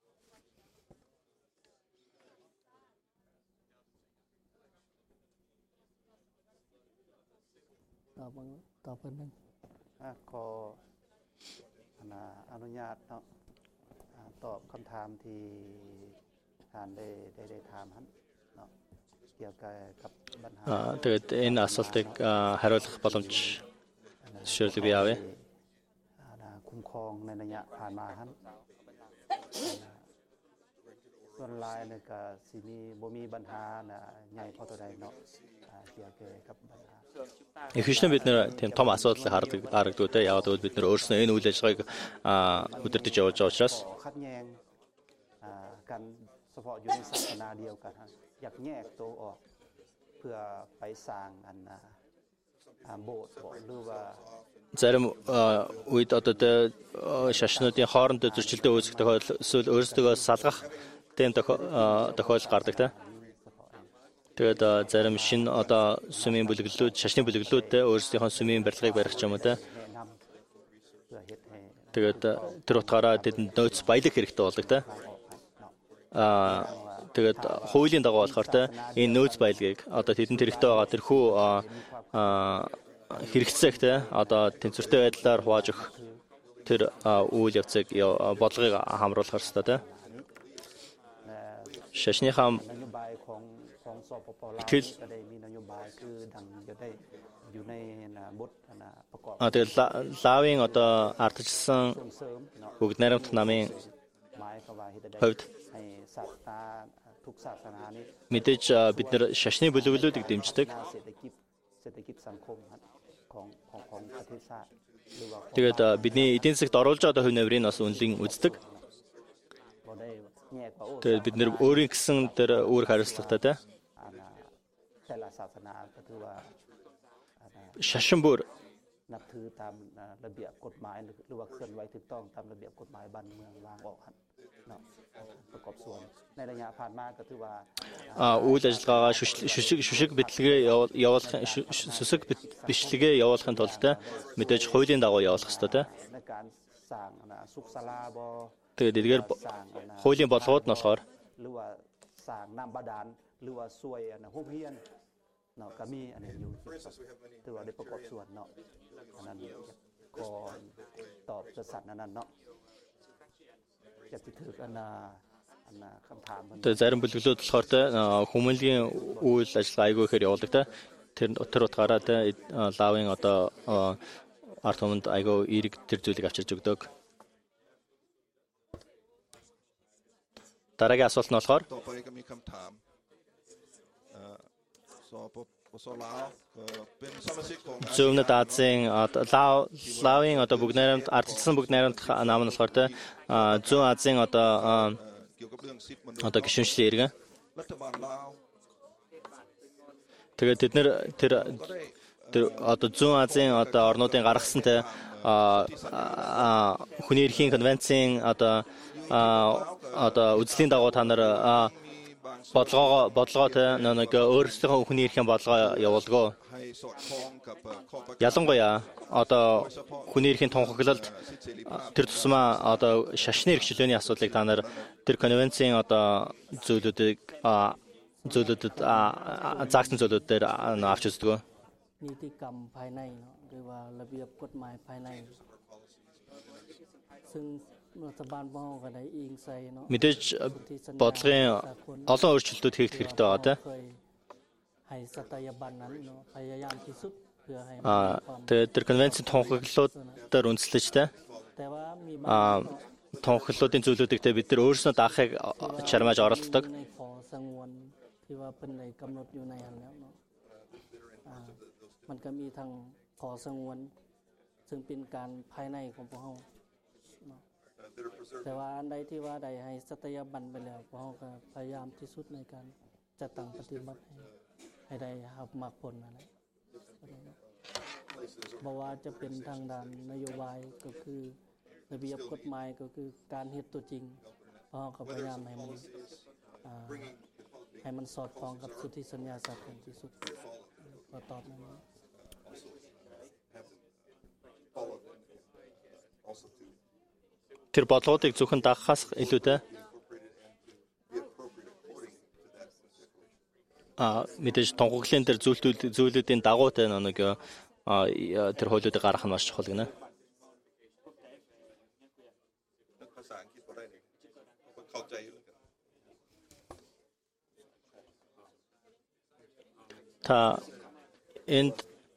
ต่อไปนึงขออนุญาตเนาะตอบคำถามที่ท่านได้ถามเนาะเกี่ยวกับปัญหา Тэгээд энэ асуултыг хариулах боломж зөвшөөрлөг бий авъя. คุ้มครองในระยะผ่านมาส่วนลายเนี่ยก็สิมีบ่มีปัญหาน่ะใหญ่พอตัวใดเนาะเกี่ยวกับปัญหา Ихэнхдээ бид нэр тийм том асуудал харагддаг те яг бол бид нэр өөрснөө энэ үйл ажиллагааг удирдах явуулж байгаа учраас ขัดแย้งกันเฉพาะอยู่ในศาสนาเดียวกันอยากแยกตัวออกเพื่อไปสร้างโบสถ์หรือว่า зарим үед одоо тэ шашнуудын хоорондоо зөрчилдөөн үүсэх тохиолдол эсвэл өөрсдөө салгах тийм тохиолдол гардаг те. Тэгээд зарим шин одоо сүмийн бүлэглэлүүд, шашны бүлэглэлүүдтэй өөрсдийнхөө сүмийн барилгыг барих ч юм уу те. Тэгээд тэр утгаараа тэдэнд нөөц баялаг хэрэгтэй болдог те. Тэгээд хуулийн дагуу болохоор те энэ нөөц баялагийг одоо тэдэнд хэрэгтэй байгаа тэрхүү хэрэгцээг те одоо тэнцвэртэй байдлаар хувааж өгөх тэр үйл явцыг бодлогыг хамруулах хэрэгтэй те. Шашныхаа итгэл тэгээд лавын одоо ардчилсан бүгд найрамд намын хувьд мэдээж бид нэр шашны бүлэглүүдийг дэмждэг. Тэгээд бидний эдийн засагт оруулж байгаа хувь нэмрийг бас үнэлэн үздэг. Тэгээд бид нэр өөрийн гэсэн тэр үүрэг хариуцлагатай те. Шашин бүр นับถือตามระเบียบกฎหมายหรือว่าเคลื่อนไหวถูกต้องตามระเบียบกฎหมายบ้านเมืองวางออกเนาะประกอบส่วนในระยะผ่านมาก็ถือว่า үйл ажиллагаагаа шүшиг бичлэгээ явуулах сүсэг бичлэгээ явуулахын тулд мэдээж хуулийн дагуу явуулах хэрэгтэй те. ในการสร้างสุขศาลาบ่ Тэгээд эдгээр хуулийн бодлогууд нь болохоор หรือว่าสร้างน้ำบาดาลหรือว่าช่วยโรงเรียนเนาะก็มีอันนี้อยู่ถือว่าได้ประกอบส่วนเนาะอันนั้นก่อนตอบจะสั่นอันนั้นเนาะจะสิถืออันคำถาม тэгээд зарим бүлэглүүд болохоор те хүмүүнлэгийн үйл ажиллагаа айгүй ихээр явуулдаг те. Тэр утгаараа те лавын одоо арт түмэнд айгүй эерэг тэр зүйлийг авчирж өгдөг. Дараагийн асуулт нь болохоор ต่อไปก็มีคำถามสปสลาวเป็นสมาชิกของ зүүнэд Азийн лавын одоо бүгд найрамд ардчилсан бүгд найрамд наам нь болохоор те зүүн Азийн одоо เกี่ยวกับเรื่องสิทธิมนุษย์ одоо гишүүнчлэн иргэн. รัฐบาลลาว Тэгээд тэд нэр тэр одоо зүүн Азийн одоо орнуудын гаргасан те хүний эрхийн конвенцийн одоо үзлийн дагуу та нар бодлогоо те нэг өөрсдийнхөө хүний эрхийн бодлогоо явуулдаг. ให้สอดคล้องกับข้อประกาศ Ялангуяа одоо хүний эрхийн тунхаглалд тэр тусмаа одоо шашны эрх чөлөөний асуудлыг та нар тэр конвенцийн одоо зүйлүүдэд заасан зүйлүүдээр авч үздэг. นิติกรรมภายในเนาะหรือว่าระเบียบกฎหมายภายในซึ่งรัฐบาลบ้องก็ได้อิงใส่เนาะ Мэдээж бодлогын олон өөрчлөлтүүд хийх хэрэгтэй байгаа те. ให้สัตยาบันนั้นเนาะพยายามที่สุดเพื่อให้ тэгээд тэр конвенцийн тунхаглалуудаар үндэслэж те. แต่ว่ามีบาง тунхаглалуудын зүйлүүдийг те бид нар өөрснөө даахыг чармааж оролцдог. ในขอสงวนที่ว่าเป็นในกำหนดอยู่ในหันแล้วเนาะมันก็มีทางขอสงวนซึ่งเป็นการภายในของพวกเราเนาะแต่ว่าอันใดที่ว่าใดให้สัตยาบันไปแล้วพวกเราก็พยายามที่สุดในการจัดตั้งปฏิบัติให้ได้รับมรรคผลนั่นแหละบ่ว่าจะเป็นทางด้านนโยบายก็คือระเบียบกฎหมายก็คือการเฮ็ดตัวจริงพวกเราก็พยายามให้มันสอดคล้องกับสุทธิสัญญาสากลที่สุดก็ตอบนั้น Тэр бодлогуудыг зөвхөн дагахаас илүүтэй мэдээж тунхаглалын тэр зүйлүүдийн дагуу тэ нэг тэр хуулиудыг гаргах нь маш чухал гинэ. ภาษาอังกฤษบ่ได้นี่เข้าใจอยู่ Та энд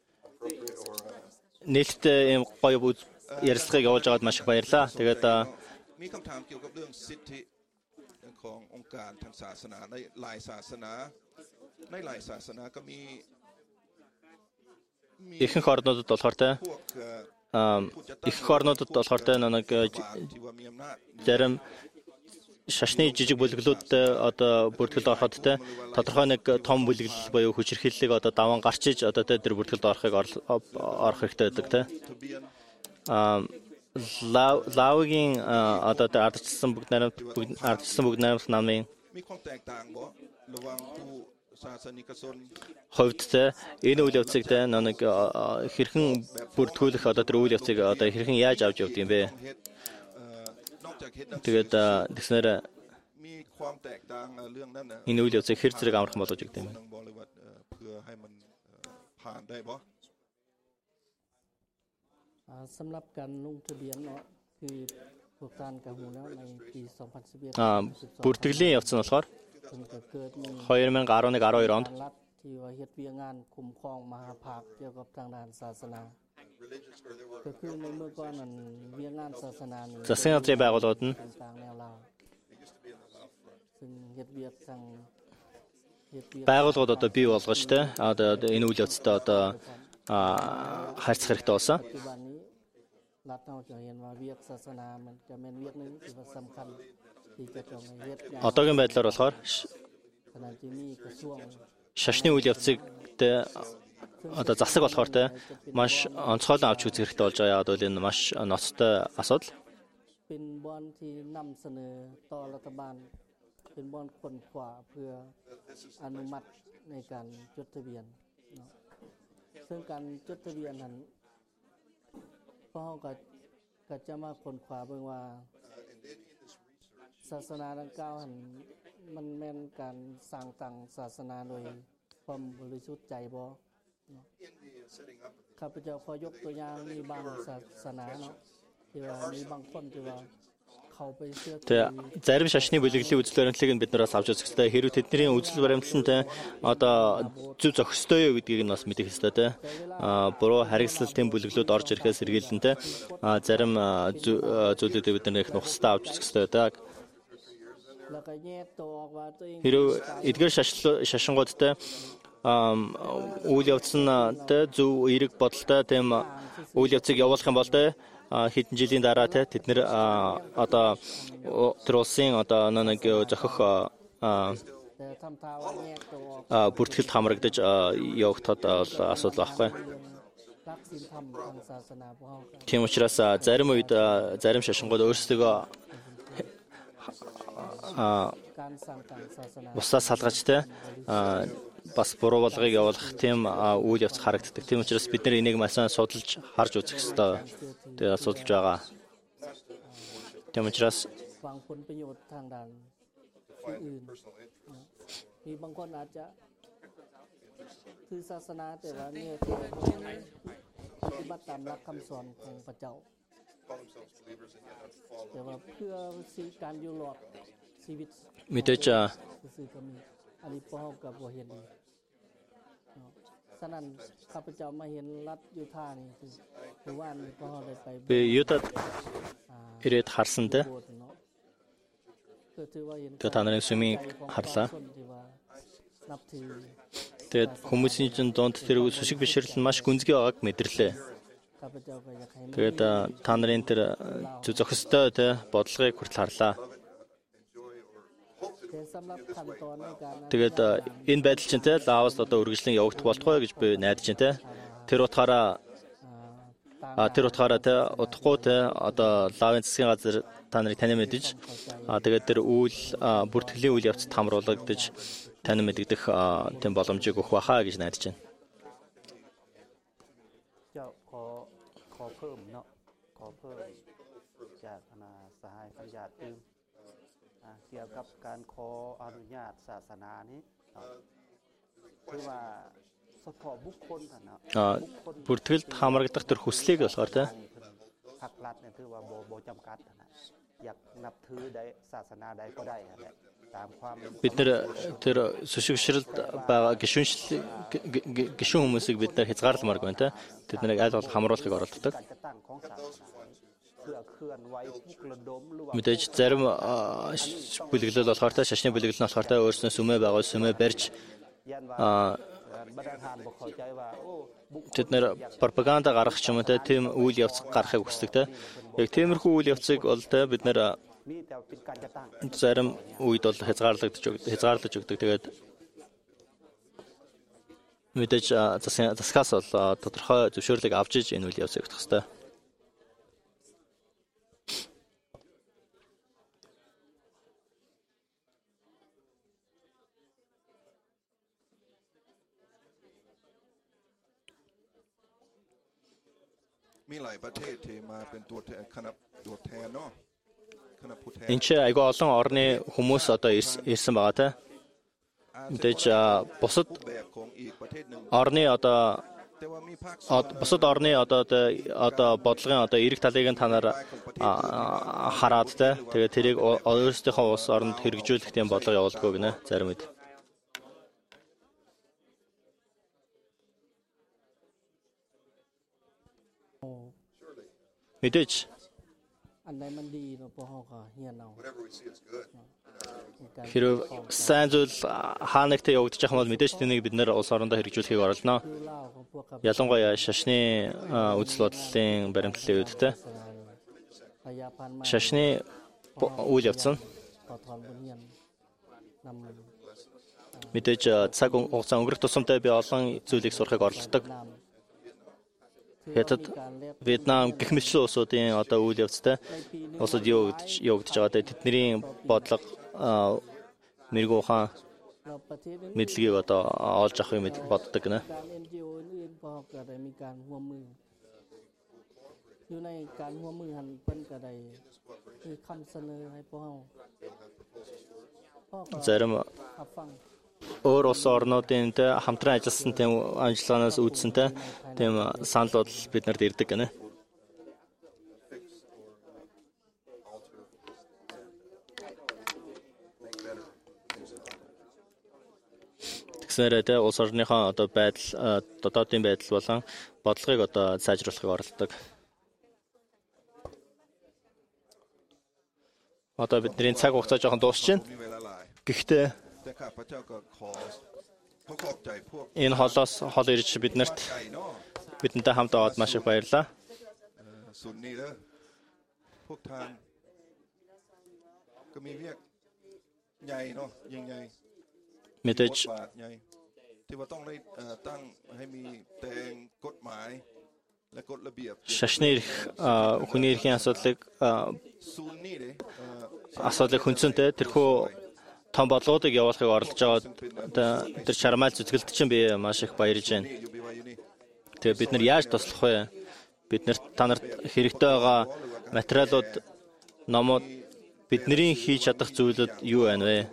нээлттэй юм гоё ярилцлагыг явуулж байгаад маш их баярлалаа. Тэгээд มีคำถามเกี่ยวกับเรื่องสิทธิขององค์การทางศาสนาในหลายศาสนาก็มี ихэнх орнуудад болохоор те พวก их орнуудад болохоор те нэг зарим шашны жижиг бүлэглүүдтэй одоо бүртгэлд ороход те тодорхой нэг том бүлэглэл буюу хүчирхийллийг одоо даван гарч иж одоо те тэр бүртгэлд орох хэрэгтэй байдаг те лаугийн одоо те ардчилсан бүгд найрамд намын มีความแตกต่างบ่ระหว่างผู้ศาสนิกชน хувьд те энэ үйл явцыг те нэг хэрхэн бүртгүүлэх одоо тэр үйл явцыг одоо хэрхэн яаж авч явдаг юм бэ? นอกจากเฮ็ด Тэгээд тэгснээр มีความแตกต่างเรื่องนั้นนะ энэ үйл явцыг хэр зэрэг амархан болгож өгдөг юм бэ? ต้องบอกเลยว่าเพื่อให้มันผ่านได้บ่สำหรับการลงทะเบียนเนาะคือพวกท่านก็ฮู้แล้วในปี 2011 бүртгэлийн явц нь болохоор ซึ่งก็เกิดมี 2011-12 онд รัฐที่ว่าเฮ็ดเวียงานคุ้มครองมหาภาคเกี่ยวกับทางด้านศาสนาก็คือในเมื่อก่อนนั้นเวียงานศาสนานี่ засгийн газрын байгууллагууд нь ต่างๆแนวลาวซึ่งเฮ็ดเวียกทางเฮ็ดเวียก байгууллагууд одоо бий болгож те одоо энэ үйл явцтай одоо харьцах хэрэгтэй болсон. ปัจจุบันนี้รัฐเราจะเห็นว่าเวียกศาสนามันจะเป็นเวียกหนึงที่ว่าสำคัญที่จะต้องเฮ็ดอย่าง Одоогийн байдлаар болохоор ขณะที่มีกระทรวง шашны үйл явцыг те одоо засаг болохоор те маш онцгойлон авч үзэх хэрэгтэй болж байгаа. Яг бол энэ маш ноцтой асуудал. เป็นบอนที่นำเสนอต่อรัฐบาลเป็นบอนค้นคว้าเพื่ออนุมัติในการจดทะเบียนเนาะซึ่งการจดทะเบียนนั้นพวกเราก็จะมาค้นคว้าเบิ่งว่าศาสนาดังกล่าวหันมันแม่นการสร้างตั้งศาสนาโดยความบริสุทธิ์ใจบ่เนาะข้าพเจ้าขอยกตัวอย่างมีบางศาสนาเนาะที่ว่ามีบางคนที่ว่าเข้าไปเชื่อถือ Тэгээ зарим шашны бүлэглэлийн үзэл баримтлалыг нь бид нараас авч үзэх хэрэгтэй. Хэрвээ тэдний үзэл баримтлалтай одоо зөв зохистой юу гэдгийг нь бас мэдэх хэрэгтэй те. Буруу харгислалтын бүлэглүүд орж ирэхээс сэргийлэнтэй зарим зүйлүүдийг бид нар их нухастай авч үзэх хэрэгтэй так. แล้วก็แยกตัวออกว่าตัวเอง Хэрвээ эдгээр шашингуудтай үйл явц нь те зөв эерэг бодолтой тийм үйл явцыг явуулах юм бол те хэдэн жилийн дараа те тэд нэр одоо тэр улсын одоо нэг зохих แต่ทำท่าว่าแยกตัวออก бүртгэлд хамрагдаж явагдахад асуудал байхгүй. รักศีลธรรมทางศาสนาพวกเรา Тийм учраас зарим үед зарим шашингууд өөрсдөө การสร้างตั้งศาสนา бусдаас салгаж те бас буруу болгыг явуулах тийм үйл явц харагддаг. Тийм учраас бид нар энийг маш сайн судалж харж үзэх ёстой. Тэгээ судалж байгаа. Тийм учраас หวังผลประโยชน์ทางด้านผู้อื่นมีบางคนอาจจะคือศาสนาแต่ว่าเนี่ยที่ปฏิบัติตามหลักคำสอนของพระเจ้าแต่ว่าเพื่อสิ่งการอยู่รอดชีวิต мэдээж ซื่อๆก็มีอันนี้พ่อกับบ่เห็นดีฉะนั้นข้าพเจ้ามาเห็นรัฐยูทาห์นี่คือว่านี่พ่อได้ไป би Ютад ирээд харсан те. โบสถ์เนาะก็ถือว่าเห็น Тэгээ та нарын сүмийг харлаа. ที่ว่านับถือ Тэгээд хүмүүсийн чинь донд тэр сүшиг бишрэл нь маш гүнзгий байгааг мэдэрлээ. ข้าพเจ้าก็อยากให้ Тэгээд та нарын тэр зөв зохистой те бодлогыг хүртэл харлаа. แต่สำหรับขั้นตอนในการ Тэгээд энэ байдал чинь те лаавас одоо үргэлжлэн явагдах болтугай гэж би найдаж байна те. Тэр утгаараа те утгагүй те одоо лавын засгийн газар та нарыг танин мэдэж тэгээд тэр үйл бүртгэлийн үйл явцад хамруулагдаж танин мэдэгдэх тийм боломжийг өгөх байхаа гэж найдаж байна. เจ้าขอเพิ่มเนาะขอเพิ่มจากคณะสหายสัญญาติเกี่ยวกับการขออนุญาตศาสนานี้คือว่าเฉพาะบุคคลเนาะ Бүртгэлд хамрагдах тэр хүслийг болохоор те ภาครัฐเนี่ยคือว่าบ่จำกัดนะอยากนับถือใดศาสนาใดก็ได้แหละตามความ бид нар тэр сүшиг бишрэлд байгаа гишүүн хүмүүсийг бид нар хязгаарламааргүй байна те. Тэд нарыг аль болох хамруулахыг оролддог. การจะตั้งของศาสนาเพื่อเคลื่อนไหวปลุกระดมหรือว่า Мэдээж зарим бүлэглэл болохоор та шашны бүлэглэл нь болохоор та өөрснөө сүмээ байгаа сүмээ барьж ยันว่าบรรดาทานบ่เข้าใจว่าโอ้บุคคล тэд нэр пропаганда гаргах ч юм уу те тийм үйл явц гаргахыг хүсдэг те. Яг тиймэрхүү үйл явцыг бол те бид нэр มีแต่เป็นการจะตั้ง зарим үед бол хязгаарлаж өгдөг. Тэгээд мэдээж засгаас бол тодорхой зөвшөөрлөг авч иж энэ үйл явцыг өгөх хэрэгтэй. Энд чи айгүй олон орны хүмүүс одоо ирсэн байгаа те. Мэдээж бусад орны одоо бодлогын одоо эрэг талыг нь та нар хараад те. Тэгээд тэрийг өөрсдийнхөө улс оронд хэрэгжүүлэх тийм бодлого явуулдаг гэнэ зарим үед. Мэдээж อันใดมันดีเนาะพวกเฮาก็เฮียนเอา хэрэг сайн зүйл хаа нэгтээ явагдаж байгаа бол мэдээж тэнийг бид нэр улс орондоо хэрэгжүүлэхийг оролдоно. คือลาวของพวกกับ Ялангуяа шашны үзэл бодлын баримтлалын үед те. พยาพันธ์มา Шашны үйл явц нь ต่อถอนบทเรียนนำ мэдээж цаг хугацаа өнгөрөх тусамтай би олон зүйлийг сурахыг оролддог. Хятад, Вьетнам гэх мэтчлэн улсуудын одоо үйл явцтай улсууд явагдаж байгаа. Тэдний бодлого мэрэгүү ухаан เราประเทศนี้ мэдлэгийг одоо олж авахыг боддог гэнэ. การ NGO อื่นๆพวกก็ได้มีการร่วมมืออยู่ในการร่วมมือหันเพิ่นก็ได้มีคำเสนอให้พวกเฮาพวกก็ Зарим รับฟัง өөр улс орнуудын тэ хамтран ажилласан тийм ажиллагаанаас үүдсэнтэй тийм санал бодол бид нарт ирдэг гэнэ. Тэгснээр тэ улс орныхоо одоо байдал дотоодын байдал болон бодлогыг одоо сайжруулахыг оролддог. Одоо бидний цаг хугацаа жоохон дуусч байна. Гэхдээ энэ холоос хол ирж бидэнтэй хамт аваад маш их баярлалаа. Мэдээж шашны эрх хүний эрхийн асуудлыг хүнцэнтэй тэрхүү том бодлогуудыг явуулахыг оролдож байгаа тэр шармаал зүтгэлд чинь би маш их баярлж байна. Тэгээ бид нар яаж туслах вэ? Бид та нарт хэрэгтэй байгаа материалууд, номууд бидний хийж чадах зүйлүүд юу байна вэ?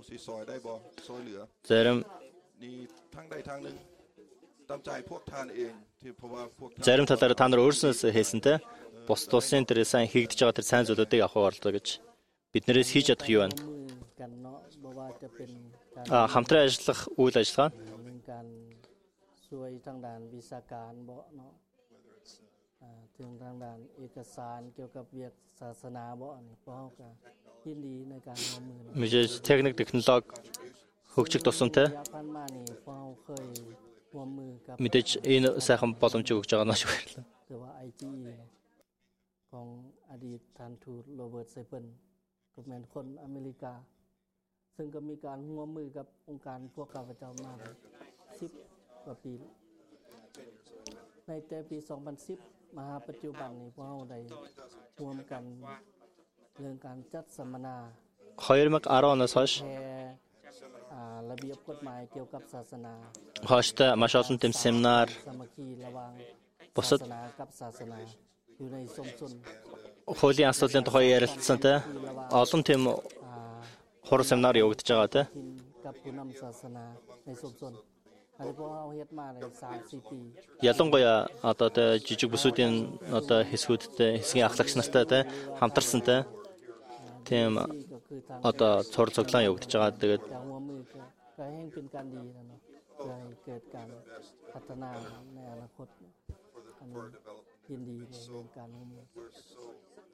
Зарим талаараа та нар өөрснөөс хэлсэнтэй бус улсын тэр сайн хийгдэж байгаа тэр сайн зүйлүүдийг авах оролдоо гэж биднээс хийж чадах юу байна? กันเนาะบ่ว่าจะเป็นการ Хамтран ажиллах үйл ажиллагаа มีการช่วยทางด้านวิชาการบ่เนาะถึงทางด้านเอกสารเกี่ยวกับเวียกศาสนาบ่นี่พวกเฮาก็ยินดีในการร่วมมือเนาะ мэдээж техник технологи хөгжих тусамтай ระยะผ่านมานี่พวกเฮาเคยร่วมมือกับ мэдээж энэ сайхан боломжийг өгж байгаа нь маш баярлалаа. คือว่า IGE ของอดีตท่านทูตโรเบิร์ตไซเปิลก็เป็นคนอเมริกาซึ่งก็มีการร่วมมือกับองค์การพวกข้าพเจ้ามา10 กว่าปีในแต่ปี 2010 มาปัจจุบันนี้พวกเราได้ร่วมกันเรื่องการจัดสัมมนา 2010-оноос хойш แค่ระเบียบกฎหมายเกี่ยวกับศาสนา хойштой маш олон тэм семинар สามัคคีระหว่าง бусад ศาสนากับศาสนาอยู่ในสมดุล хуулийн асуудлын тухай ярилцсан те олон тэм хурал семинар явагдаж байгаа те ทินกับผู้นำศาสนาในสมดุลอันนี้พวกเราเฮ็ดมาได้ 3-4 ปี ялангуяа одоо тэ жижиг бүсүүдийн одоо хэсгийн ахлагч нартай те хамтарсан те тэм ก็คือทาง одоо цур цуглаан явагдаж байгаа. Тэгээд การร่วมมือก็ให้เป็นการดีนะเนาะเพื่อให้เกิดการพัฒนาในอนาคตอันนี้ยินดีในเรื่องการร่วมมือ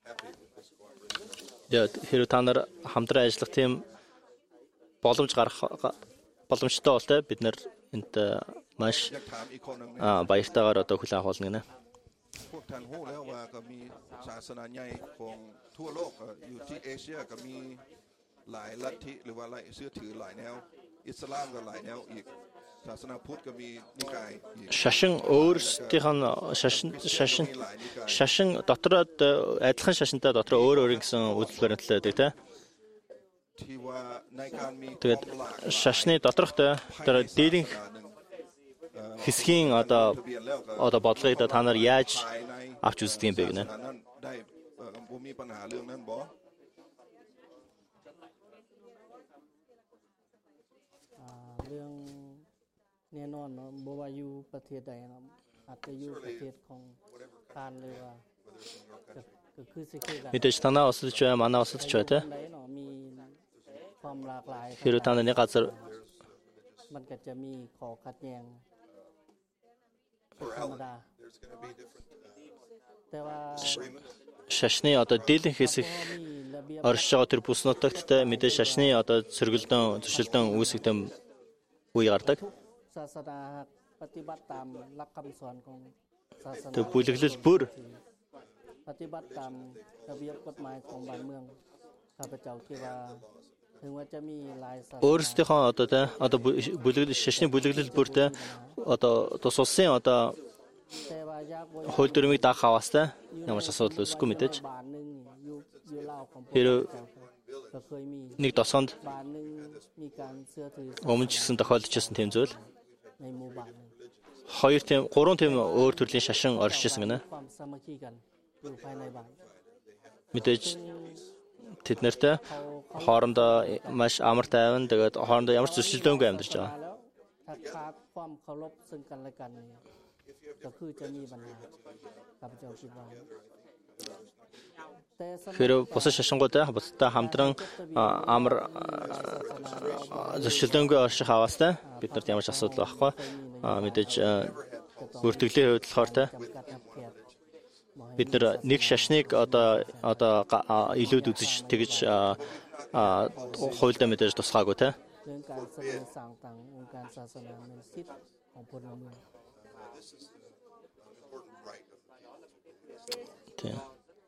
Хэрэв та нар хамтран ажиллах тийм боломж гарах боломжтой бол тэ бид нар энд маш баяртайгаар одоо хүлээн авах болно гинэ. พวกท่านรู้แล้วว่าก็มีศาสนาใหญ่ของทั่วโลกอยู่ที่เอเชียก็มีหลายลัทธิหรือว่าหลายเชื้อถือหลายแนวอิสลามก็หลายแนวอีกศาสนาพุทธก็มีนิกายอีก Шашин өөрсдийнх нь шашин дотроо адилхан шашинтай дотроо өөр өөр гэсэн үзэл баримтлал байдаг тийм. ที่ว่าในการมี Тэгээд шашны доторх тэр дийлэнх хэсгийн одоо бодлогыг та нар яаж авч үздэг юм бэ гэнэ. นั้นได้บ่มีปัญหาเรื่องนั้นบ่เรื่องแน่นอนเนาะบ่ว่าอยู่ประเทศใดเนาะอาจจะอยู่ประเทศของการหรือว่าก็คือสิคือกัน Мэдээж танаа усалж бай, манай усалж бай тийм. ใดเนาะมีความหลากหลาย Хэрэв та нарны газар มันก็จะมีข้อขัดแย้งเป็นธรรมดาแต่ว่า шашны одоо дийлэнх хэсэг มีระเบียบ оршиж байгаа тэр бүс нутагттай мэдээж шашны одоо цэргэлдэн зөрчилдөн үүсгдэг үе гардаг. ศาสนาปฏิบัติตามหลักคำสอนของศาสนา Тэр бүлэглэл бүр ปฏิบัติตามระเบียบกฎหมายของบ้านเมืองข้าพเจ้าคิดว่าถึงว่าจะมีหลายศาสนา өөрсдийнхөө одоо бүлэглэл шашны бүлэглэл бүртээ одоо тус улсын одоо แต่ว่าอยากบ่ хууль дүрмийг даах хаваастай ямар ч асуудал үүсэхгүй мэдээж. บ้านหนึงอยู่ลาวของพวก Хэрэв ก็เคยมี нэг тосгонд บ้านหนึงมีการเชื่อถือ өмнө ч гэсэн тохиолдчихсан тийм зүйл. ในหมู่บ้านหนึง Хоёр тийм, гурван тийм өөр төрлийн шашин оршиж ирсэн гэнэ. ความสามัคคีกันอยู่ภายในบ้าน Мэдээж тэд нартай хоорондоо маш амар тайван тэгээд хоорондоо ямар ч зөрчилдөөнгүй амьдарч байгаа. แล้วถ้าขาดความเคารพซึ่งกันและกันเนี่ยก็คือจะมีปัญหาข้าพเจ้าคิดว่าแต่สำหรับ Хэрэв бусад шашингуудтай бусдаа хамтран амар зөрчилдөөнгүй орших хаваастай биднэрт ямар ч асуудал байхгүй. Мэдээж бүртгэлийн хувьд болохоор те จำกัดนับเขต бид нар нэг шашныг одоо илүүд үзэж тэгж хуульдаа мэдээж тусгаагүй те. เรื่องการเสนอสั่งต่างองค์การศาสนาเป็นสิทธิ์ของพลเมือง Тийм.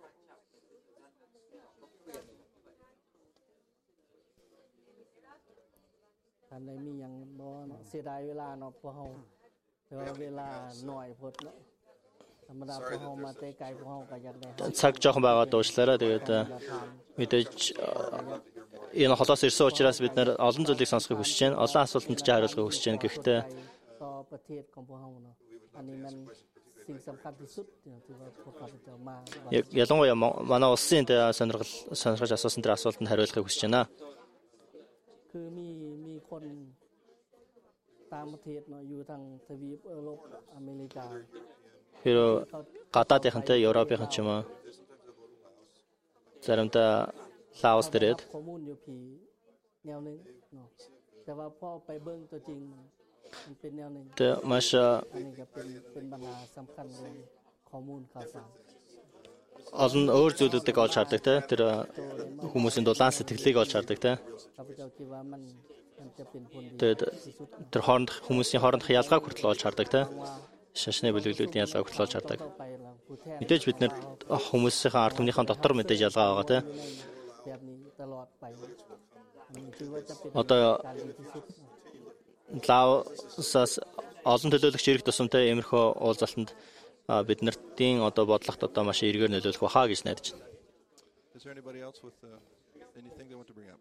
ท่านใดมีหยังบ่เนาะเสียดายเวลาเนาะพวกเฮาแต่ว่าเวลาน้อยพดเนาะธรรมดาพวกเฮามาแต่ไกลพวกเฮาก็อยากได้ Цаг жоохон байгаа дуушлаараа тэгээд мэдээж энэ холоос ирсэн учраас бид нар олон зүйлийг сонсохыг хүсэж байна. Олон асуултанд ч хариулахыг хүсэж байна. Гэхдээ ต่อประเทศของพวกเฮาเนาะอันนี้มันสิ่งสำคัญที่สุดที่ว่าพวกข้าพเจ้ามา ялангуяа манай улсын сонирхож асуусан тэр асуултанд хариулахыг хүсэж байна. คือมีคนต่างประเทศเนาะอยู่ทางทวีปยุโรปอเมริกา Хэрэв гадаадынхантай Европынхан ч юм уу заримдаа Лаос дээрээд ข้อมูลอยู่ผีแนวหนึงเนาะแต่ว่าพอไปเบิ่งตัวจริงมันเป็นแนวหนึง тэ маш อันนี้ก็เป็นปัญหาสำคัญเลยข้อมูลข่าวสาร олон өөр зүйлүүдийг олж хардаг те. Тэр хүмүүсийн дулаан сэтгэлийг олж хардаг те. ข้าพเจ้าคิดว่ามันจะเป็นผลดี Тэгээд ที่สุด тэр хүмүүсийн хоорондох ялгааг хүртэл олж хардаг те. ว่า Шашны бүлэглүүдийн ялгааг хүртэл олж хардаг. ต่อไปเราผู้แทน Мэдээж бид нэр хүмүүсийн ард түмнийхэн дотор мэдээж ялгаа байгаа те. แบบนี้ตลอดไปอันนี้ถือว่าจะเป็น Одоо การดีที่สุด Лаосаас олон төлөөлөгч ирэх тусамтай иймэрхүү уулзалтанд бид нартын одоо бодлогот одоо маш эргээр нөлөөлөх баха гэж найдаж байна. Is there anybody else with anything they want to bring up?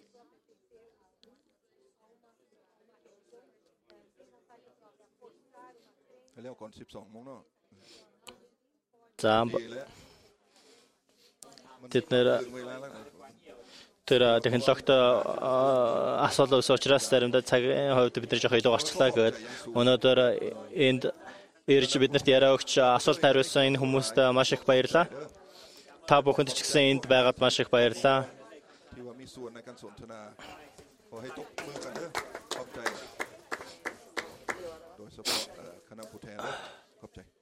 Leo còn 12 món nữa. За тэд нэр тэр технологид асуудал үүсэх учраас заримдаа цагийн хувьд бид нар жоох илүү гарчлаа гэхэд өнөөдөр энд ирж биднэрт яриа өгч асуулт хариулсан энэ хүмүүст маш их баярлалаа. Та бүхэнд ч гэсэн энд байгаад маш их баярлалаа. ที่ว่ามีส่วนในการสนทนาขอให้ตบมือกันเด้อขอบใจโดยเฉพาะคณะผู้แทนขอบใจ